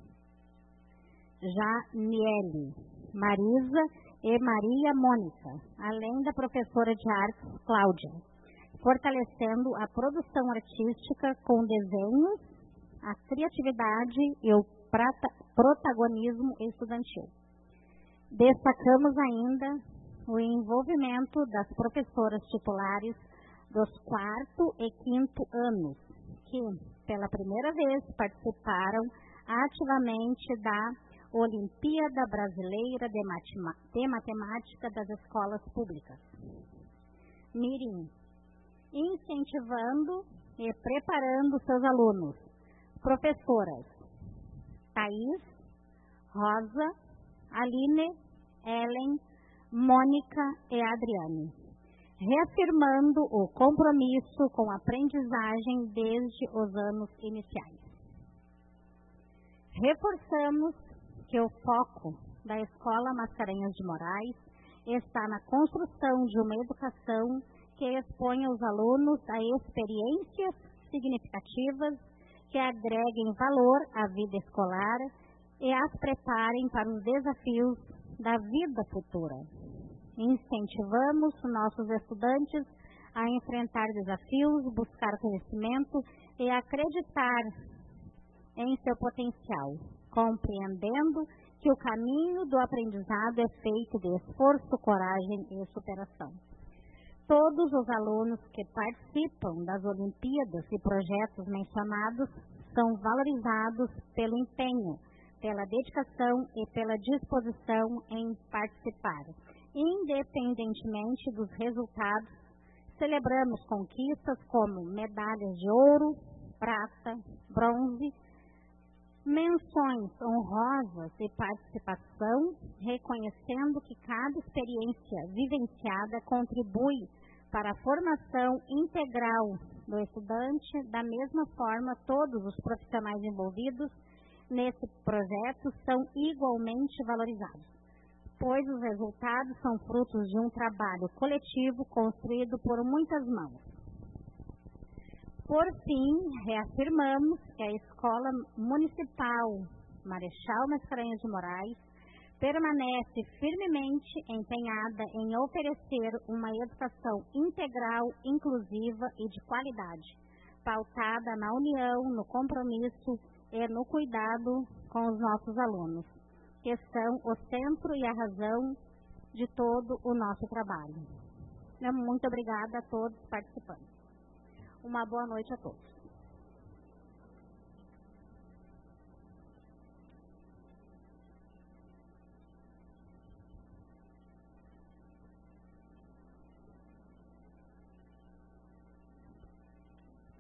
Janiele, Marisa e Maria Mônica, além da professora de artes, Cláudia, fortalecendo a produção artística com desenhos, a criatividade e o protagonismo estudantil. Destacamos ainda o envolvimento das professoras titulares dos 4º e 5º anos, que, pela primeira vez, participaram ativamente da Olimpíada Brasileira de Matemática das Escolas Públicas, Mirim, incentivando e preparando seus alunos, professoras Thaís, Rosa, Aline, Ellen, Mônica e Adriane, reafirmando o compromisso com a aprendizagem desde os anos iniciais. Reforçamos que o foco da Escola Mascarenhas de Moraes está na construção de uma educação que exponha os alunos a experiências significativas que agreguem valor à vida escolar e as preparem para os desafios da vida futura. Incentivamos nossos estudantes a enfrentar desafios, buscar conhecimento e acreditar em seu potencial, compreendendo que o caminho do aprendizado é feito de esforço, coragem e superação. Todos os alunos que participam das Olimpíadas e projetos mencionados são valorizados pelo empenho, pela dedicação e pela disposição em participar. Independentemente dos resultados, celebramos conquistas como medalhas de ouro, prata, bronze, menções honrosas e participação, reconhecendo que cada experiência vivenciada contribui para a formação integral do estudante. Da mesma forma, todos os profissionais envolvidos nesse projeto são igualmente valorizados, pois os resultados são frutos de um trabalho coletivo construído por muitas mãos. Por fim, reafirmamos que a Escola Municipal Marechal Mascarenhas de Moraes permanece firmemente empenhada em oferecer uma educação integral, inclusiva e de qualidade, pautada na união, no compromisso e no cuidado com os nossos alunos, que são o centro e a razão de todo o nosso trabalho. Muito obrigada a todos os participantes. Uma boa noite a todos.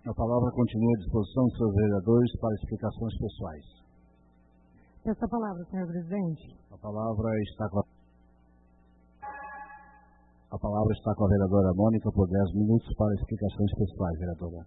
A palavra continua à disposição dos seus vereadores para explicações pessoais. Essa palavra, senhor presidente. A palavra está com a vereadora Mônica por 10 minutos para explicações pessoais, vereadora.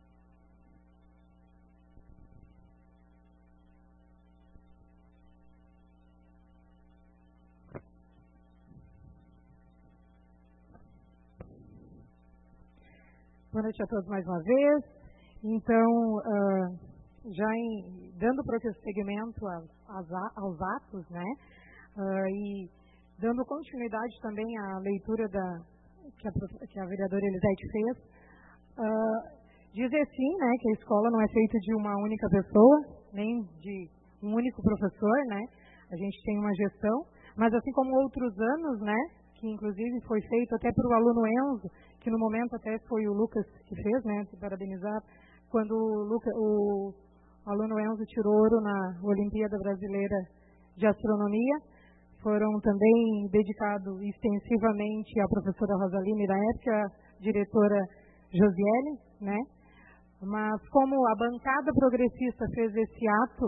Boa noite a todos mais uma vez. Então, dando prosseguimento aos atos, né, e dando continuidade também à leitura que a vereadora Elisete fez, dizer sim, né, que a escola não é feita de uma única pessoa, nem de um único professor, né, a gente tem uma gestão, mas assim como outros anos, né, que inclusive foi feito até para o aluno Enzo, que no momento até foi o Lucas que fez, né, parabenizar, quando o aluno Enzo tirou ouro na Olimpíada Brasileira de Astronomia, foram também dedicados extensivamente à professora Rosaline da época, a diretora Josiele, né? Mas como a bancada progressista fez esse ato,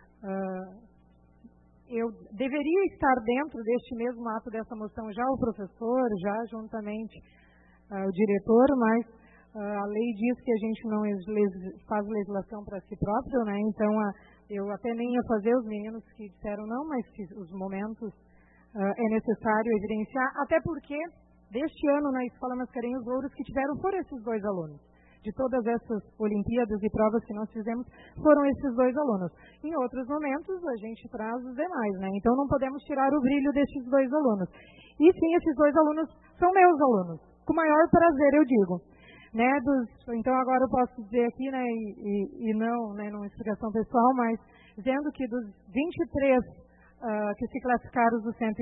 eu deveria estar dentro deste mesmo ato dessa moção, já o professor, já juntamente o diretor, mas a lei diz que a gente não faz legislação para si próprio, né? Então, eu até nem ia fazer, os meninos que disseram não, mas que os momentos é necessário evidenciar, até porque deste ano na Escola Mascarenhas os louros que tiveram foram esses 2 alunos. De todas essas Olimpíadas e provas que nós fizemos, foram esses 2 alunos. Em outros momentos, a gente traz os demais, né? Então, não podemos tirar o brilho desses 2 alunos. E sim, esses 2 alunos são meus alunos. Com o maior prazer, eu digo. Né, então, agora eu posso dizer aqui, né, e não, né, numa explicação pessoal, mas dizendo que dos 23 que se classificaram dos 113,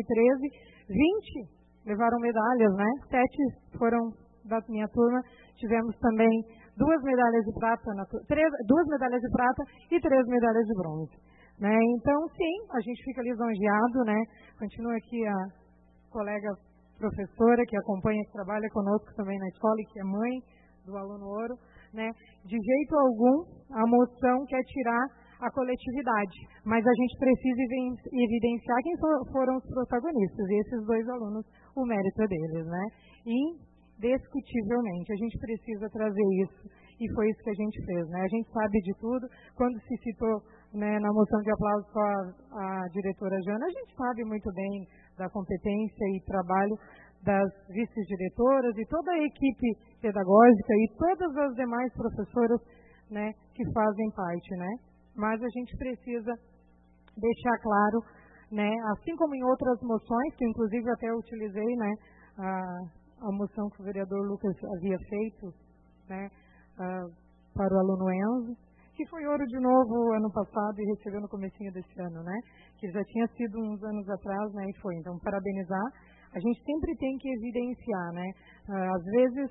20 levaram medalhas, né? 7 foram da minha turma. Tivemos também 2 medalhas de prata, 2 medalhas de prata e 3 medalhas de bronze. Né? Então, sim, a gente fica lisonjeado, né? Continua aqui a colega professora que acompanha, que trabalha conosco também na escola e que é mãe do aluno ouro, né? De jeito algum, a moção quer tirar a coletividade, mas a gente precisa evidenciar quem foram os protagonistas, e esses 2 alunos, o mérito é deles, né? Indiscutivelmente, a gente precisa trazer isso, e foi isso que a gente fez, né? A gente sabe de tudo, quando se citou, né, na moção de aplauso com a diretora Jana, a gente sabe muito bem da competência e trabalho das vice-diretoras e toda a equipe pedagógica e todas as demais professoras, né, que fazem parte, né? Mas a gente precisa deixar claro, né, assim como em outras moções, que inclusive até eu utilizei, né, a moção que o vereador Lucas havia feito, né, para o aluno Enzo, que foi ouro de novo ano passado e recebeu no comecinho desse ano, né, que já tinha sido uns anos atrás, né, e foi. Então, parabenizar. A gente sempre tem que evidenciar, né, às vezes,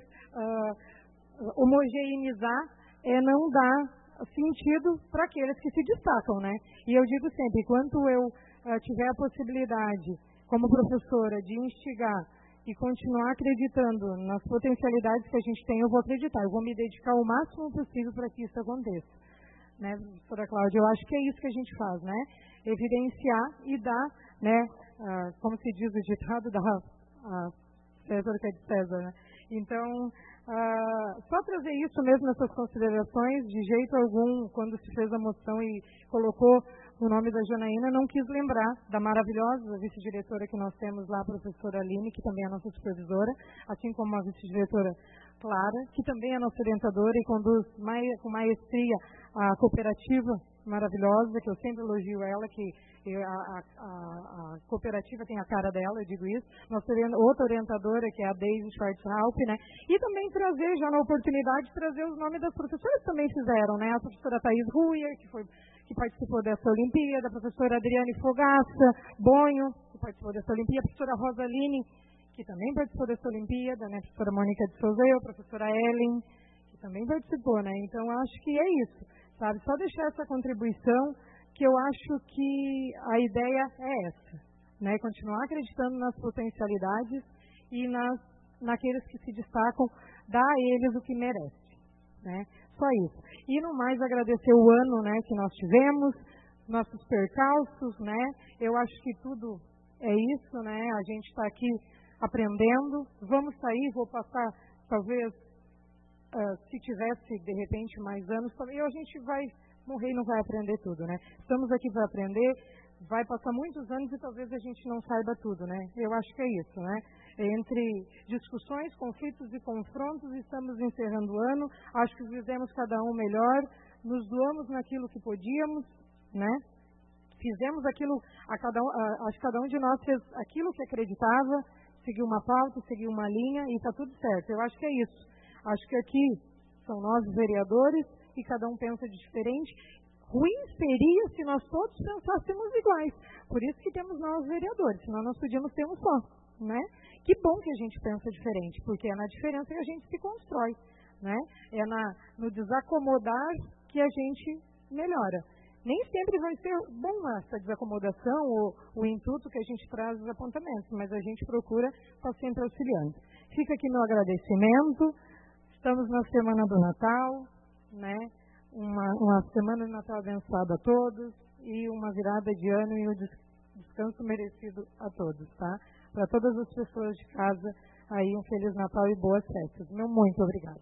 homogeneizar é não dar sentido para aqueles que se destacam, né? E eu digo sempre, enquanto eu tiver a possibilidade, como professora, de instigar e continuar acreditando nas potencialidades que a gente tem, eu vou acreditar, eu vou me dedicar o máximo possível para que isso aconteça. Né, professora Cláudia, eu acho que é isso que a gente faz, né? Evidenciar e dar, né, como se diz o ditado, dar a César que é de César, né? Então, só trazer isso mesmo nessas considerações, de jeito algum, quando se fez a moção e colocou o nome da Janaína, não quis lembrar da maravilhosa vice-diretora que nós temos lá, a professora Aline, que também é a nossa supervisora, assim como a vice-diretora Clara, que também é nossa orientadora e conduz com maestria a cooperativa maravilhosa, que eu sempre elogio ela, que a cooperativa tem a cara dela, eu digo isso. Nossa outra orientadora, que é a Daisy Schwartzhaup, né? E também trazer, já na oportunidade, trazer os nomes das professoras que também fizeram, né? A professora Thaís Ruia, que participou dessa Olimpíada, a professora Adriane Fogaça Bonho, que participou dessa Olimpíada, a professora Rosaline, que também participou dessa Olimpíada, né? A professora Mônica de Souza, a professora Ellen, que também participou, né? Então, acho que é isso, sabe? Só deixar essa contribuição, que eu acho que a ideia é essa, né? Continuar acreditando nas potencialidades e naqueles que se destacam, dar a eles o que merece, né? Só isso. E no mais, agradecer o ano, né, que nós tivemos, nossos percalços, né? Eu acho que tudo é isso, né? A gente está aqui aprendendo. Vamos sair, vou passar, talvez, se tivesse, de repente, mais anos, a gente vai morrer e não vai aprender tudo, né? Estamos aqui para aprender, vai passar muitos anos e talvez a gente não saiba tudo, né? Eu acho que é isso, né? Entre discussões, conflitos e confrontos, estamos encerrando o ano. Acho que fizemos cada um melhor, nos doamos naquilo que podíamos, né? Fizemos aquilo, acho que cada um de nós fez aquilo que acreditava, seguiu uma pauta, seguiu uma linha e está tudo certo. Eu acho que é isso. Acho que aqui são nós os vereadores e cada um pensa de diferente. Ruim seria se nós todos pensássemos iguais. Por isso que temos nós vereadores, senão nós podíamos ter um só, né? Que bom que a gente pensa diferente, porque é na diferença que a gente se constrói, né? É no desacomodar que a gente melhora. Nem sempre vai ser bom essa desacomodação ou o intuito que a gente traz os apontamentos, mas a gente procura estar sempre auxiliando. Fica aqui meu agradecimento. Estamos na Semana do Natal, né? Uma Semana de Natal abençoada a todos e uma virada de ano e um descanso merecido a todos, tá? Para todas as pessoas de casa, aí um Feliz Natal e boas festas. Meu muito obrigada.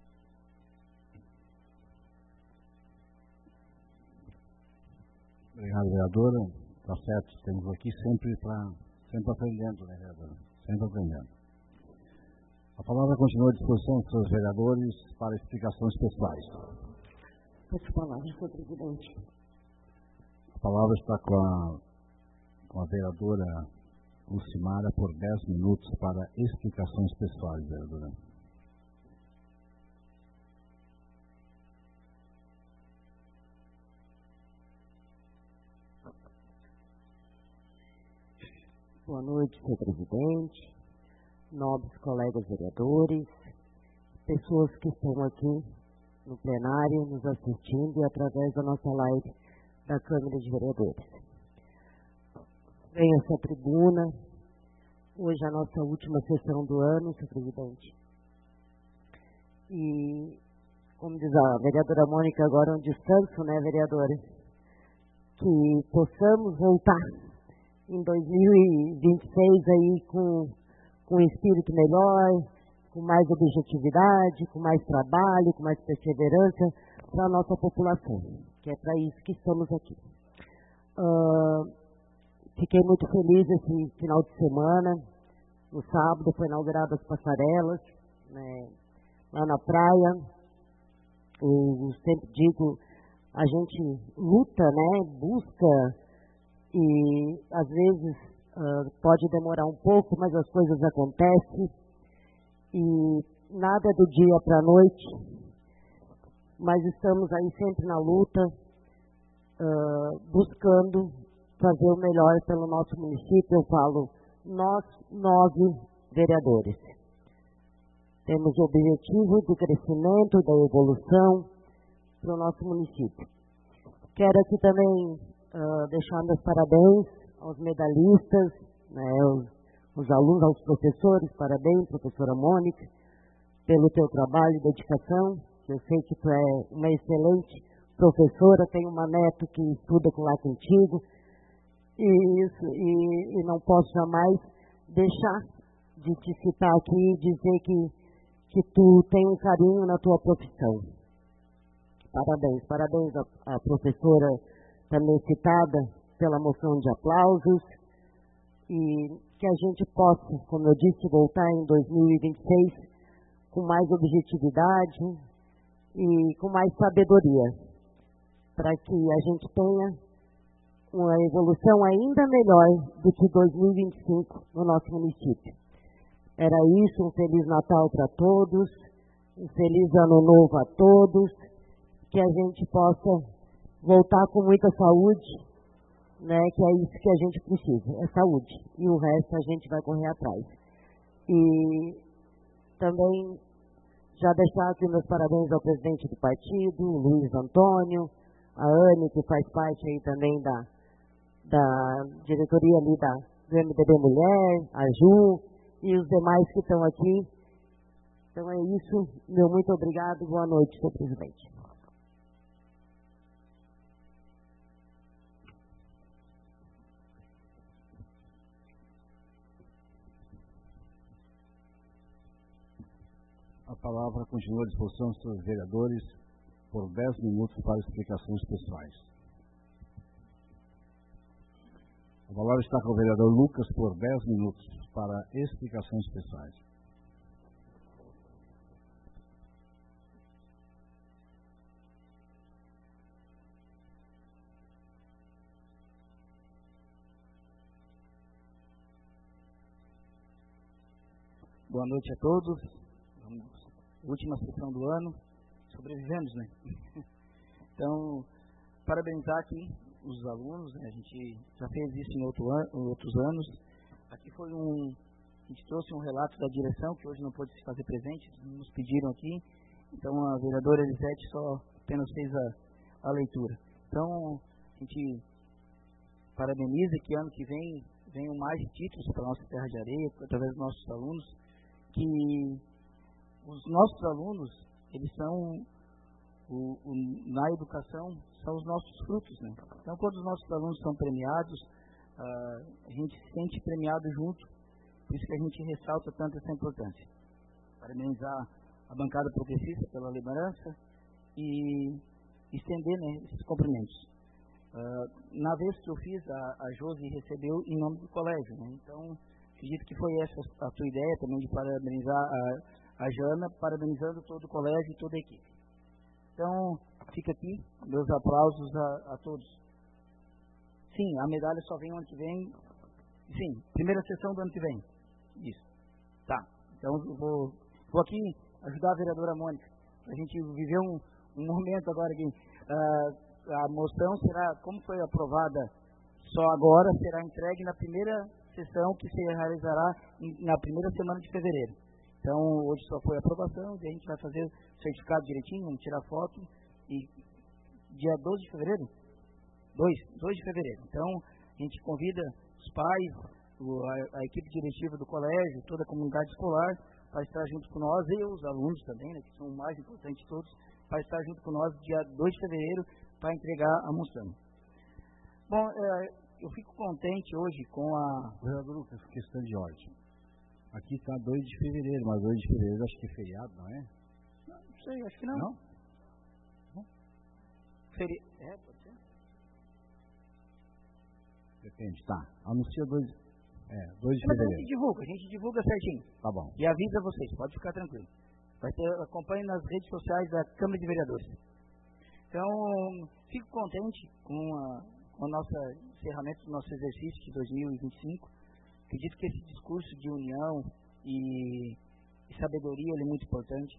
Obrigado, vereadora. Está certo, estamos aqui sempre aprendendo, né, vereadora? Sempre aprendendo. A palavra continua à disposição dos seus vereadores para explicações pessoais. Pode falar, senhor presidente. A palavra está com a vereadora Lucimara por 10 minutos para explicações pessoais, vereadora. Boa noite, senhor presidente, nobres colegas vereadores, pessoas que estão aqui no plenário nos assistindo e através da nossa live da Câmara de Vereadores. Venho a essa tribuna, hoje é a nossa última sessão do ano, senhor presidente. E, como diz a vereadora Mônica, agora é um descanso, né, vereadora? Que possamos voltar em 2026 aí com um espírito melhor, com mais objetividade, com mais trabalho, com mais perseverança para a nossa população, que é para isso que estamos aqui. Fiquei muito feliz esse final de semana. No sábado foi inaugurada as passarelas, né, lá na praia. Eu sempre digo, a gente luta, né, busca, e às vezes pode demorar um pouco, mas as coisas acontecem e nada do dia para a noite, mas estamos aí sempre na luta, buscando fazer o melhor pelo nosso município. Eu falo, nós 9 vereadores. Temos o objetivo do crescimento, da evolução para o nosso município. Quero aqui também deixar meus parabéns aos medalhistas, né, os alunos, aos professores. Parabéns, professora Mônica, pelo teu trabalho e dedicação. Eu sei que tu é uma excelente professora, tenho uma neta que estuda lá contigo, e não posso jamais deixar de te citar aqui e dizer que tu tem um carinho na tua profissão. Parabéns à professora também citada pela moção de aplausos, e que a gente possa, como eu disse, voltar em 2026 com mais objetividade e com mais sabedoria, para que a gente tenha uma evolução ainda melhor do que 2025 no nosso município. Era isso, um Feliz Natal para todos, um Feliz Ano Novo a todos, que a gente possa voltar com muita saúde, né, que é isso que a gente precisa, é saúde, e o resto a gente vai correr atrás. E também já deixar aqui meus parabéns ao presidente do partido, o Luiz Antônio, a Anne, que faz parte aí também da diretoria ali do MDB Mulher, a Ju, e os demais que estão aqui, Então é isso. Meu muito obrigado. Boa noite, senhor presidente. A palavra continua à disposição dos senhores vereadores por 10 minutos para explicações pessoais. A palavra está com o vereador Lucas por 10 minutos para explicações pessoais. Boa noite a todos. Última sessão do ano, sobrevivemos, né? Então, parabenizar aqui os alunos, né? A gente já fez isso em outros anos. Aqui foi a gente trouxe um relato da direção, que hoje não pôde se fazer presente, nos pediram aqui. Então, a vereadora Elisete só apenas fez a leitura. Então, a gente parabeniza que ano que vem venham mais títulos para a nossa Terra de Areia, através dos nossos alunos, que os nossos alunos, eles são, na educação, são os nossos frutos, né? Então, quando os nossos alunos são premiados, a gente se sente premiado junto, por isso que a gente ressalta tanto essa importância. Parabenizar a bancada progressista pela lembrança e estender, né, esses cumprimentos. Na vez que eu fiz, a Josi recebeu em nome do colégio, né? Então, acredito que foi essa a tua ideia também de parabenizar a Jana, parabenizando todo o colégio e toda a equipe. Então, fica aqui, meus aplausos a todos. Sim, a medalha só vem o ano que vem. Sim, primeira sessão do ano que vem. Isso. Tá. Então, eu vou aqui ajudar a vereadora Mônica. A gente viver um momento agora aqui. A moção será, como foi aprovada só agora, será entregue na primeira sessão que se realizará na primeira semana de fevereiro. Então, hoje só foi a aprovação, e a gente vai fazer o certificado direitinho, vamos tirar foto, e dia 12 de fevereiro? 2 de fevereiro. Então, a gente convida os pais, a equipe diretiva do colégio, toda a comunidade escolar, para estar junto com nós, e os alunos também, né, que são o mais importante de todos, para estar junto com nós dia 2 de fevereiro, para entregar a moção. Bom, eu fico contente hoje com a... Vereador Lucas, questão de ordem. Aqui está 2 de fevereiro, mas 2 de fevereiro acho que é feriado, não é? Não sei, acho que não. Não? Pode ser? Depende, tá. Anuncia 2 de Mas fevereiro. a gente divulga certinho. Tá bom. E avisa vocês, pode ficar tranquilo. Acompanhe nas redes sociais da Câmara de Vereadores. Então, fico contente com o nosso encerramento do nosso exercício de 2025. Acredito que esse discurso de união e sabedoria ele é muito importante.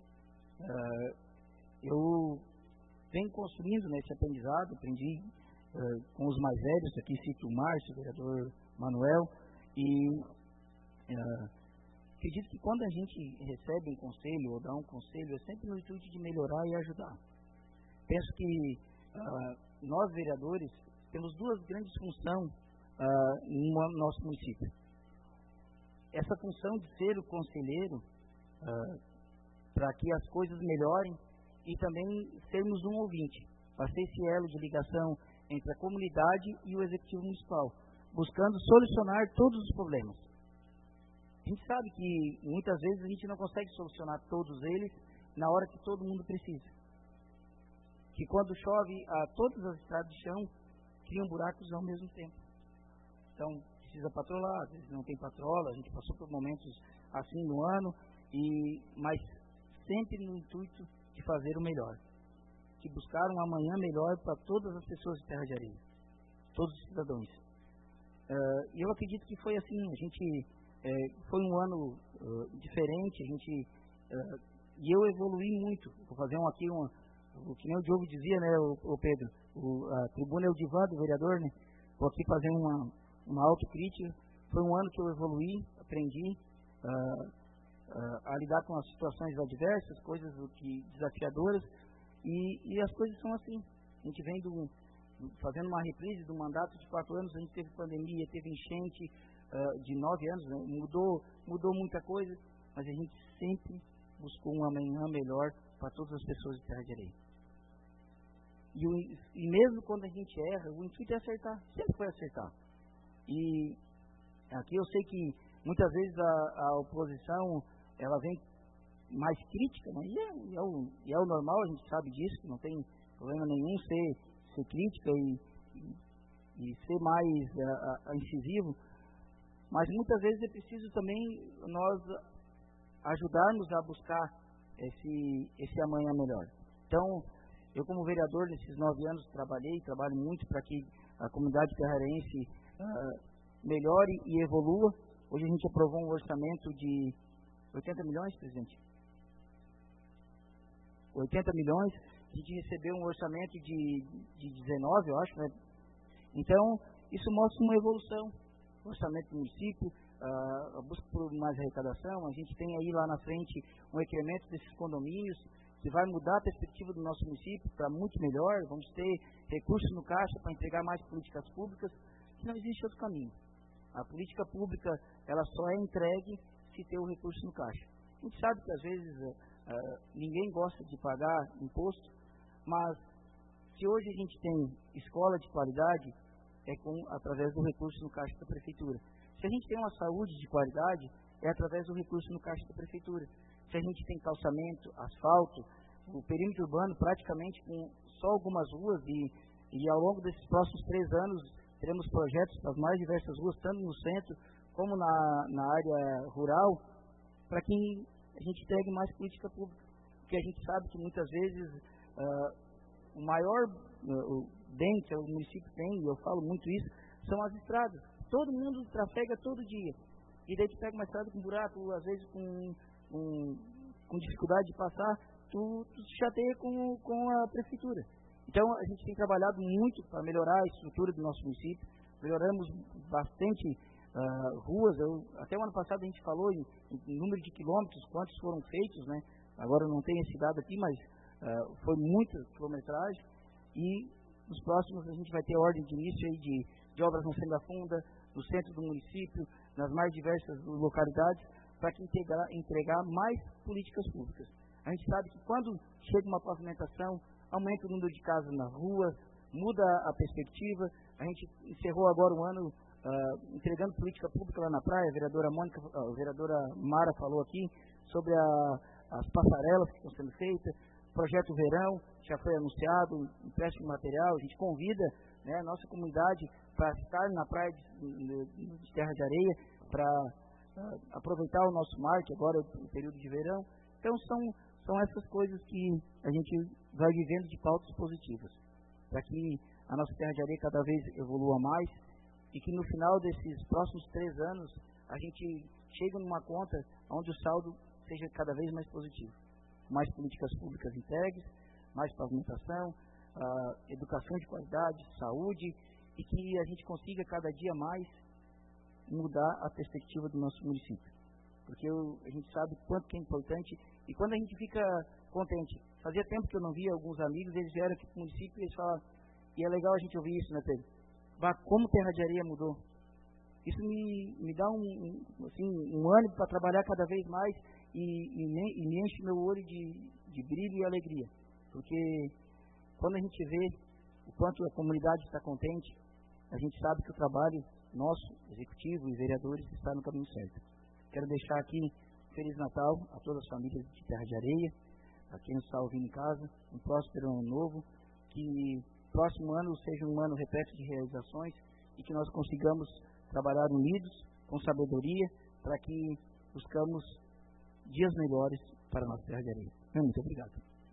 Eu venho construindo nesse aprendizado, aprendi com os mais velhos, aqui cito o Márcio, o vereador Manuel, e acredito que quando a gente recebe um conselho ou dá um conselho, é sempre no intuito de melhorar e ajudar. Penso que nós, vereadores, temos duas grandes funções no nosso município. Essa função de ser o conselheiro para que as coisas melhorem e também sermos um ouvinte, para ser esse elo de ligação entre a comunidade e o executivo municipal, buscando solucionar todos os problemas. A gente sabe que muitas vezes a gente não consegue solucionar todos eles na hora que todo mundo precisa. Que quando chove, todas as estradas de chão criam buracos ao mesmo tempo. Então, precisa patrolar, às vezes não tem patrola, a gente passou por momentos assim no ano, mas sempre no intuito de fazer o melhor. De buscar um amanhã melhor para todas as pessoas de Terra de Areia, todos os cidadãos. E eu acredito que foi assim, a gente foi um ano diferente, e eu evoluí muito. Vou fazer o que nem o Diogo dizia, né, o Pedro, a tribuna é o divã do vereador, né? Vou aqui fazer uma autocrítica. Foi um ano que eu evoluí, aprendi a lidar com as situações adversas, coisas desafiadoras, e as coisas são assim. A gente vem fazendo uma reprise do mandato de 4 anos, a gente teve pandemia, teve enchente de 9 anos, né? Mudou muita coisa, mas a gente sempre buscou um amanhã melhor para todas as pessoas de Terra de Areia. E mesmo quando a gente erra, o intuito é acertar, sempre foi acertar. E aqui eu sei que muitas vezes a oposição, ela vem mais crítica, né? E é o normal, a gente sabe disso, não tem problema nenhum ser crítica e ser mais incisivo, mas muitas vezes é preciso também nós ajudarmos a buscar esse amanhã melhor. Então, eu como vereador nesses 9 anos trabalho muito para que a comunidade terrarense melhore e evolua. Hoje a gente aprovou um orçamento de 80 milhões, presidente? 80 milhões, a gente recebeu um orçamento de 19, eu acho, né? Então, isso mostra uma evolução. O orçamento do município, a busca por mais arrecadação, a gente tem aí lá na frente um incremento desses condomínios, que vai mudar a perspectiva do nosso município para muito melhor. Vamos ter recursos no caixa para entregar mais políticas públicas, que não existe outro caminho. A política pública, ela só é entregue se ter o recurso no caixa. A gente sabe que às vezes ninguém gosta de pagar imposto, mas se hoje a gente tem escola de qualidade, através do recurso no caixa da prefeitura. Se a gente tem uma saúde de qualidade, é através do recurso no caixa da prefeitura. Se a gente tem calçamento, asfalto, o perímetro urbano praticamente com só algumas ruas e ao longo desses próximos 3 anos teremos projetos para as mais diversas ruas, tanto no centro como na área rural, para que a gente entregue mais política pública. Porque a gente sabe que muitas vezes o maior bem que o município tem, e eu falo muito isso, são as estradas. Todo mundo trafega todo dia. E daí tu pega uma estrada com buraco, às vezes com dificuldade de passar, tu se chateia com a prefeitura. Então, a gente tem trabalhado muito para melhorar a estrutura do nosso município. Melhoramos bastante ruas. Até o ano passado a gente falou em número de quilômetros, quantos foram feitos, né? Agora eu não tenho esse dado aqui, mas foi muita quilometragem. E nos próximos a gente vai ter ordem de início aí de obras na Senda Funda, no centro do município, nas mais diversas localidades, para que entregar mais políticas públicas. A gente sabe que quando chega uma pavimentação, aumenta o número de casas na rua, muda a perspectiva. A gente encerrou agora um ano entregando política pública lá na praia. A vereadora Mara falou aqui sobre as passarelas que estão sendo feitas, projeto Verão, já foi anunciado, empréstimo de material. A gente convida, né, a nossa comunidade para estar na praia de Terra de Areia, para aproveitar o nosso mar, que agora é o período de verão. Então são essas coisas que a gente vai vivendo de pautas positivas, para que a nossa Terra de Areia cada vez evolua mais e que no final desses próximos 3 anos a gente chegue numa conta onde o saldo seja cada vez mais positivo. Mais políticas públicas entregues, mais pavimentação, educação de qualidade, saúde, e que a gente consiga cada dia mais mudar a perspectiva do nosso município. Porque a gente sabe quanto que é importante, e quando a gente fica contente, fazia tempo que eu não via alguns amigos, eles vieram aqui para o município e eles falaram, e é legal a gente ouvir isso, né, Pedro? Como Terra de Areia mudou. Isso me dá um ânimo para trabalhar cada vez mais e me enche meu olho de brilho e alegria. Porque quando a gente vê o quanto a comunidade está contente, a gente sabe que o trabalho nosso, executivo e vereadores, está no caminho certo. Quero deixar aqui um Feliz Natal a todas as famílias de Terra de Areia, a quem nos está ouvindo em casa, um próspero ano novo, que próximo ano seja um ano repleto de realizações e que nós consigamos trabalhar unidos, com sabedoria, para que buscamos dias melhores para a nossa Terra de Areia. Muito obrigado.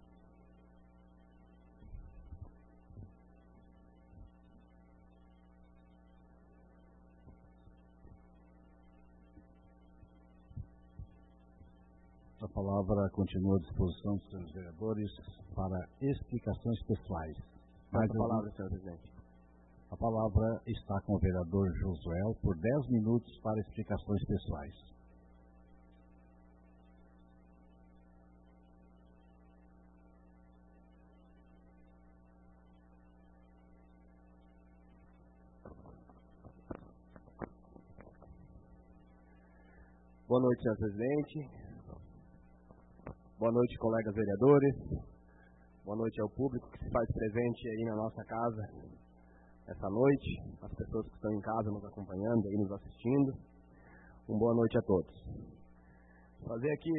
A palavra continua à disposição dos senhores vereadores para explicações pessoais. Mais a palavra, senhor presidente. A palavra está com o vereador Josué por 10 minutos para explicações pessoais. Boa noite, senhor presidente. Boa noite, colegas vereadores. Boa noite ao público que se faz presente aí na nossa casa essa noite, as pessoas que estão em casa nos acompanhando e nos assistindo. Boa noite a todos. Fazer aqui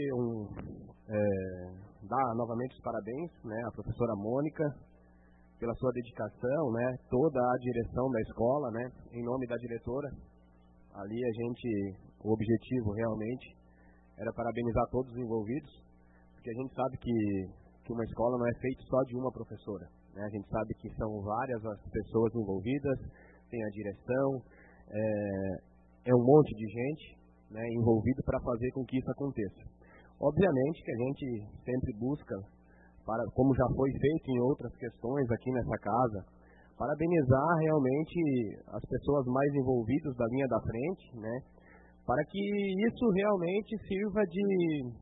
dar novamente os parabéns, né, à professora Mônica pela sua dedicação, né, toda a direção da escola, né, em nome da diretora. Ali o objetivo realmente era parabenizar todos os envolvidos, porque a gente sabe que uma escola não é feita só de uma professora, né? A gente sabe que são várias as pessoas envolvidas, tem a direção, é um monte de gente, né, envolvido para fazer com que isso aconteça. Obviamente que a gente sempre busca, como já foi feito em outras questões aqui nessa casa, parabenizar realmente as pessoas mais envolvidas da linha da frente, né, para que isso realmente sirva de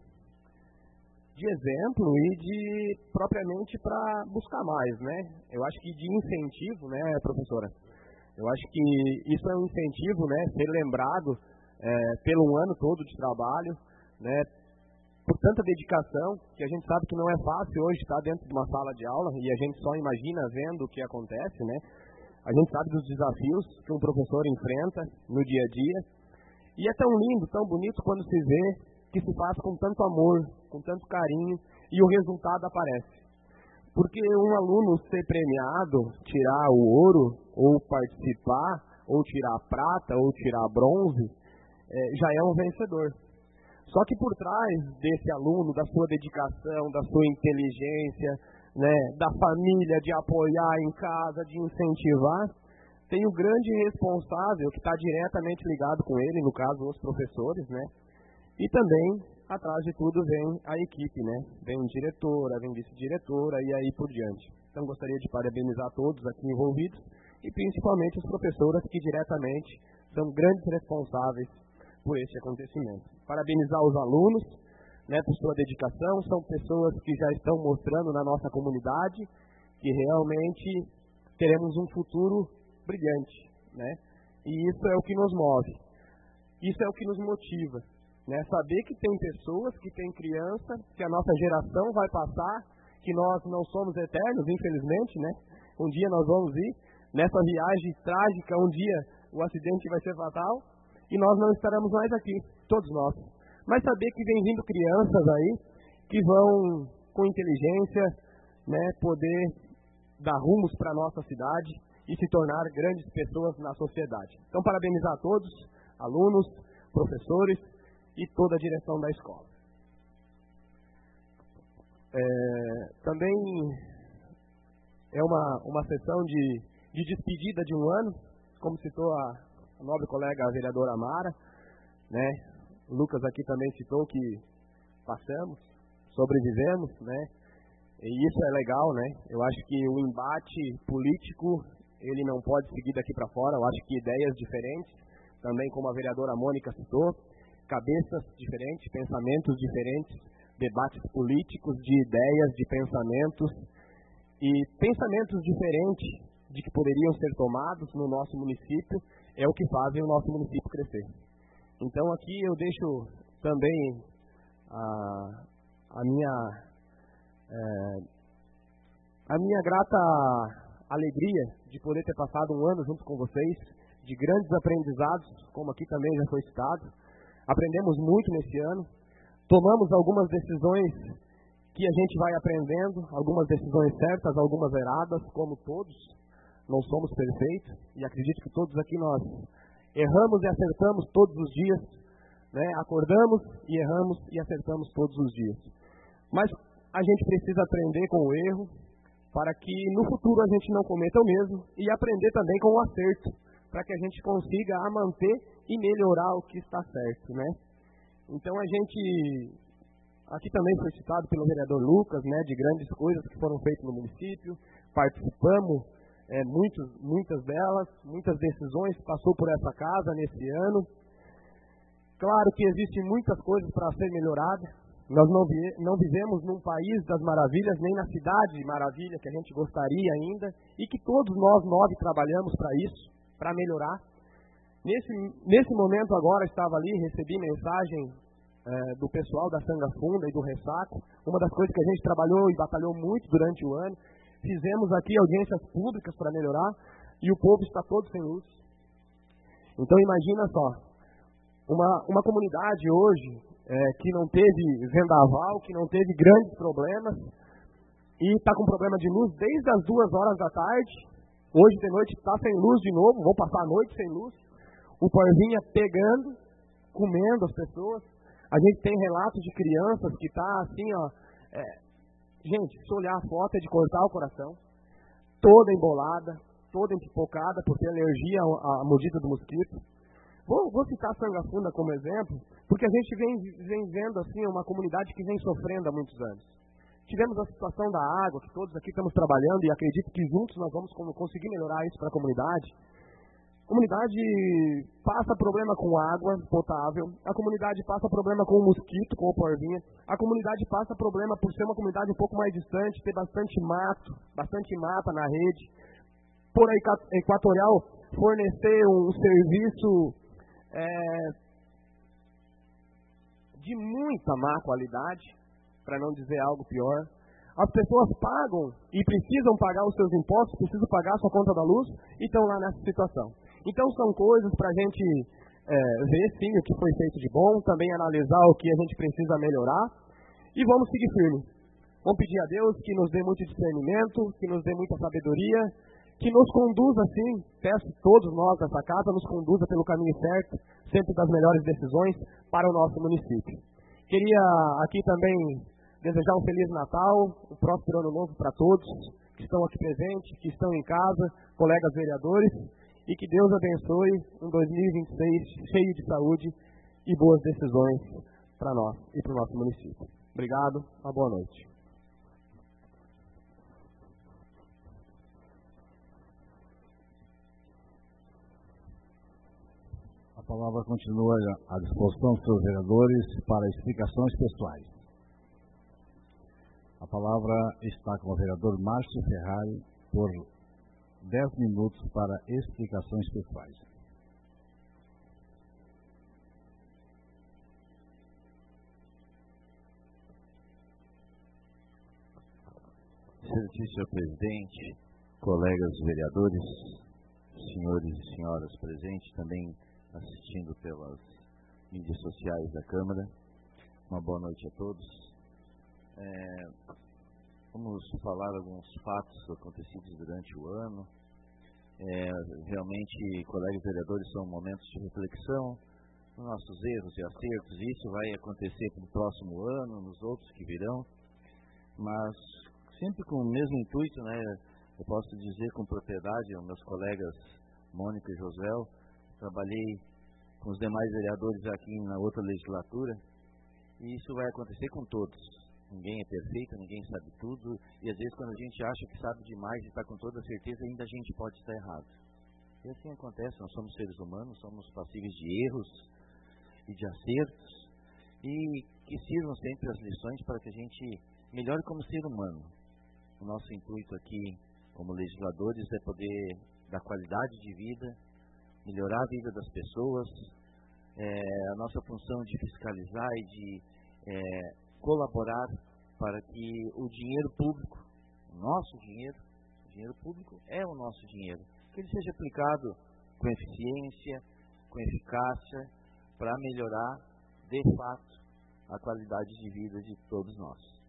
exemplo e de propriamente para buscar mais, né? Eu acho que de incentivo, né, professora? Eu acho que isso é um incentivo, né, ser lembrado pelo ano todo de trabalho, né, por tanta dedicação, que a gente sabe que não é fácil hoje estar dentro de uma sala de aula e a gente só imagina vendo o que acontece, né? A gente sabe dos desafios que um professor enfrenta no dia a dia e é tão lindo, tão bonito quando se vê que se faz com tanto amor, com tanto carinho, e o resultado aparece. Porque um aluno ser premiado, tirar o ouro, ou participar, ou tirar a prata, ou tirar a bronze, já é um vencedor. Só que por trás desse aluno, da sua dedicação, da sua inteligência, né, da família, de apoiar em casa, de incentivar, tem o grande responsável que está diretamente ligado com ele, no caso os professores, né? E também, atrás de tudo, vem a equipe, né? Vem diretora, vem vice-diretora e aí por diante. Então, gostaria de parabenizar todos aqui envolvidos e principalmente as professoras que diretamente são grandes responsáveis por esse acontecimento. Parabenizar os alunos, né, por sua dedicação. São pessoas que já estão mostrando na nossa comunidade que realmente teremos um futuro brilhante, né? E isso é o que nos move. Isso é o que nos motiva. Né, saber que tem pessoas, que tem criança, que a nossa geração vai passar, que nós não somos eternos, infelizmente, né? Um dia nós vamos ir nessa viagem trágica, um dia o acidente vai ser fatal e nós não estaremos mais aqui, todos nós. Mas saber que vem vindo crianças aí, que vão com inteligência, né, poder dar rumos para a nossa cidade e se tornar grandes pessoas na sociedade. Então, parabenizar a todos, alunos, professores, e toda a direção da escola. Também é uma sessão de despedida de um ano, como citou a nobre colega a vereadora Amara, né? O Lucas aqui também citou que passamos, sobrevivemos, né? E isso é legal, né? Eu acho que o embate político, ele não pode seguir daqui para fora. Eu acho que ideias diferentes, também como a vereadora Mônica citou, cabeças diferentes, pensamentos diferentes, debates políticos de ideias, de pensamentos e pensamentos diferentes de que poderiam ser tomados no nosso município é o que fazem o nosso município crescer. Então aqui eu deixo também a minha grata alegria de poder ter passado um ano junto com vocês, de grandes aprendizados, como aqui também já foi citado. Aprendemos muito nesse ano, tomamos algumas decisões que a gente vai aprendendo, algumas decisões certas, algumas erradas, como todos, não somos perfeitos, e acredito que todos aqui nós erramos e acertamos todos os dias, né? Acordamos e erramos e acertamos todos os dias. Mas a gente precisa aprender com o erro, para que no futuro a gente não cometa o mesmo, e aprender também com o acerto, para que a gente consiga manter e melhorar o que está certo, né? Então a gente, aqui também foi citado pelo vereador Lucas, né, de grandes coisas que foram feitas no município, participamos, muitas delas, muitas decisões passou por essa casa nesse ano. Claro que existem muitas coisas para ser melhoradas, nós não vivemos num país das maravilhas, nem na cidade maravilha que a gente gostaria ainda, e que todos nós 9 trabalhamos para isso, para melhorar. Nesse momento agora, estava ali, recebi mensagem do pessoal da Sanga Funda e do Ressaco, uma das coisas que a gente trabalhou e batalhou muito durante o ano. Fizemos aqui audiências públicas para melhorar e o povo está todo sem luz. Então imagina só, uma comunidade hoje que não teve vendaval, que não teve grandes problemas e está com problema de luz desde as 2 horas da tarde. Hoje de noite está sem luz de novo, vou passar a noite sem luz. O Porvinha pegando, comendo as pessoas. A gente tem relatos de crianças que tá assim, ó. Gente, se olhar a foto é de cortar o coração. Toda embolada, toda empipocada por ter alergia à mordida do mosquito. Vou citar Sanga Funda como exemplo, porque a gente vem vendo assim uma comunidade que vem sofrendo há muitos anos. Tivemos a situação da água, que todos aqui estamos trabalhando e acredito que juntos nós vamos conseguir melhorar isso para a comunidade. A comunidade passa problema com água potável, a comunidade passa problema com o mosquito, com o Porvinha, a comunidade passa problema por ser uma comunidade um pouco mais distante, ter bastante mata na rede, por a Equatorial fornecer um serviço de muita má qualidade, para não dizer algo pior. As pessoas pagam e precisam pagar os seus impostos, precisam pagar a sua conta da luz e estão lá nessa situação. Então são coisas para a gente ver sim o que foi feito de bom, também analisar o que a gente precisa melhorar e vamos seguir firme. Vamos pedir a Deus que nos dê muito discernimento, que nos dê muita sabedoria, que nos conduza assim, peço todos nós dessa casa, nos conduza pelo caminho certo, sempre das melhores decisões para o nosso município. Queria aqui também desejar um Feliz Natal, um próspero Ano Novo para todos que estão aqui presentes, que estão em casa, colegas vereadores, e que Deus abençoe um 2026 cheio de saúde e boas decisões para nós e para o nosso município. Obrigado, uma boa noite. A palavra continua à disposição dos seus vereadores para explicações pessoais. A palavra está com o vereador Márcio Ferrari por 10 minutos para explicações pessoais. Excelentíssimo presidente, colegas vereadores, senhores e senhoras presentes, também assistindo pelas mídias sociais da Câmara, uma boa noite a todos. Vamos falar alguns fatos acontecidos durante o ano. Realmente, colegas vereadores, são momentos de reflexão, nos nossos erros e acertos. Isso vai acontecer no próximo ano, nos outros que virão, mas sempre com o mesmo intuito, né? Eu posso dizer com propriedade aos meus colegas Mônica e Josuel, trabalhei com os demais vereadores aqui na outra legislatura, e isso vai acontecer com todos. Ninguém é perfeito, ninguém sabe tudo, e às vezes quando a gente acha que sabe demais e está com toda certeza, ainda a gente pode estar errado. E assim acontece, nós somos seres humanos, somos passíveis de erros e de acertos, e que sirvam sempre as lições para que a gente melhore como ser humano. O nosso intuito aqui, como legisladores, é poder dar qualidade de vida, melhorar a vida das pessoas, a nossa função de fiscalizar e de colaborar para que o dinheiro público, o nosso dinheiro, o dinheiro público é o nosso dinheiro, que ele seja aplicado com eficiência, com eficácia, para melhorar, de fato, a qualidade de vida de todos nós.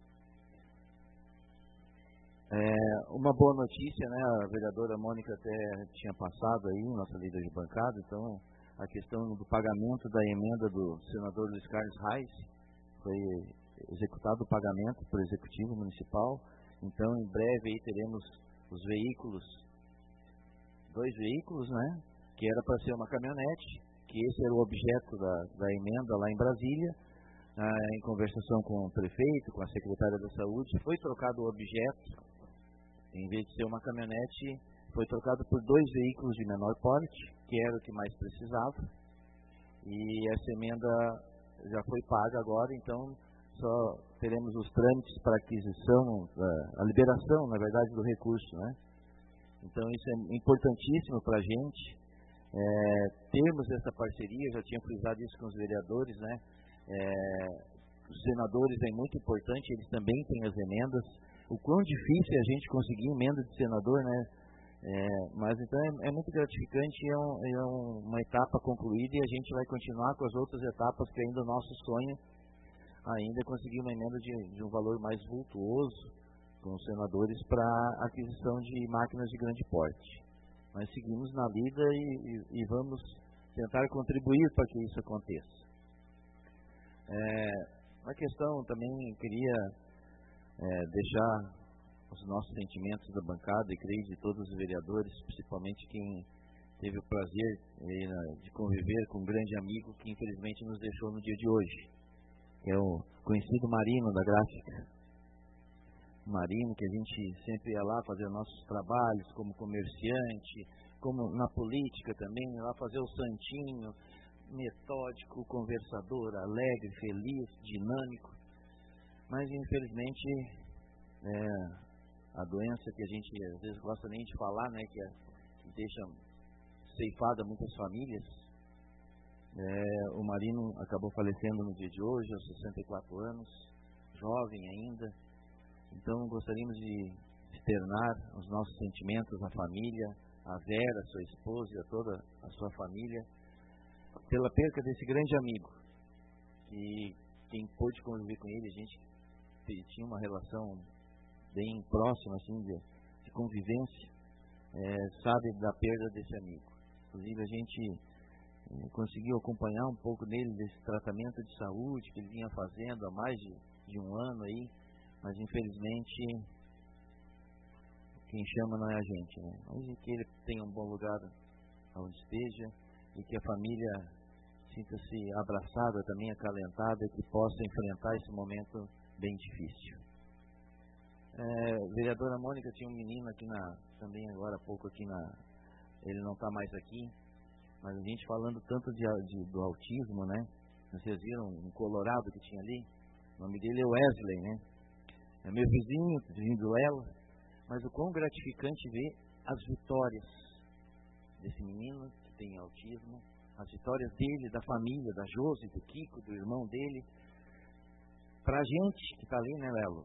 Uma boa notícia, né? A vereadora Mônica até tinha passado aí, nossa líder de bancada, então a questão do pagamento da emenda do senador Luiz Carlos Reis, foi executado o pagamento por executivo municipal, então em breve aí teremos os veículos, 2 veículos, né? Que era para ser uma caminhonete, que esse era o objeto da emenda lá em Brasília, em conversação com o prefeito, com a secretária da Saúde, foi trocado o objeto, em vez de ser uma caminhonete, foi trocado por 2 veículos de menor porte, que era o que mais precisava, e essa emenda já foi paga agora, então só teremos os trâmites para aquisição, a liberação, na verdade, do recurso, né? Então isso é importantíssimo para a gente, termos essa parceria, já tinha frisado isso com os vereadores, né? Os senadores é muito importante, eles também têm as emendas. O quão difícil é a gente conseguir emenda de senador, né? Mas então é muito gratificante, é uma etapa concluída e a gente vai continuar com as outras etapas, que ainda o nosso sonho ainda é conseguir uma emenda de um valor mais vultuoso com os senadores para aquisição de máquinas de grande porte. Nós seguimos na lida e vamos tentar contribuir para que isso aconteça. Uma questão também, queria deixar os nossos sentimentos da bancada e creio de todos os vereadores, principalmente quem teve o prazer de conviver com um grande amigo que infelizmente nos deixou no dia de hoje, que é o conhecido Marino da Gráfica. Marino, que a gente sempre ia lá fazer nossos trabalhos como comerciante, como na política também, ia lá fazer o santinho, metódico, conversador, alegre, feliz, dinâmico. Mas infelizmente a doença que a gente às vezes gosta nem de falar, né, que deixa ceifada muitas famílias, o Marino acabou falecendo no dia de hoje, aos 64 anos, jovem ainda. Então gostaríamos de externar os nossos sentimentos à família, a Vera, sua esposa e a toda a sua família, pela perca desse grande amigo, que quem pôde conviver com ele, a gente tinha uma relação bem próxima assim, de convivência, sabe da perda desse amigo. Inclusive a gente conseguiu acompanhar um pouco nele desse tratamento de saúde que ele vinha fazendo há mais de um ano aí, mas infelizmente quem chama não é a gente, né? Mas que ele tenha um bom lugar onde esteja e que a família sinta-se abraçada também, acalentada, e que possa enfrentar esse momento bem difícil. Vereadora Mônica, tinha um menino aqui também agora há pouco aqui ele não está mais aqui, mas a gente falando tanto do autismo, né? Vocês viram um colorado que tinha ali? O nome dele é Wesley, né? É meu vizinho do Ela, mas o quão gratificante ver as vitórias desse menino que tem autismo, as vitórias dele, da família, da Josi, do Kiko, do irmão dele. Pra gente que está ali, né, Lelo?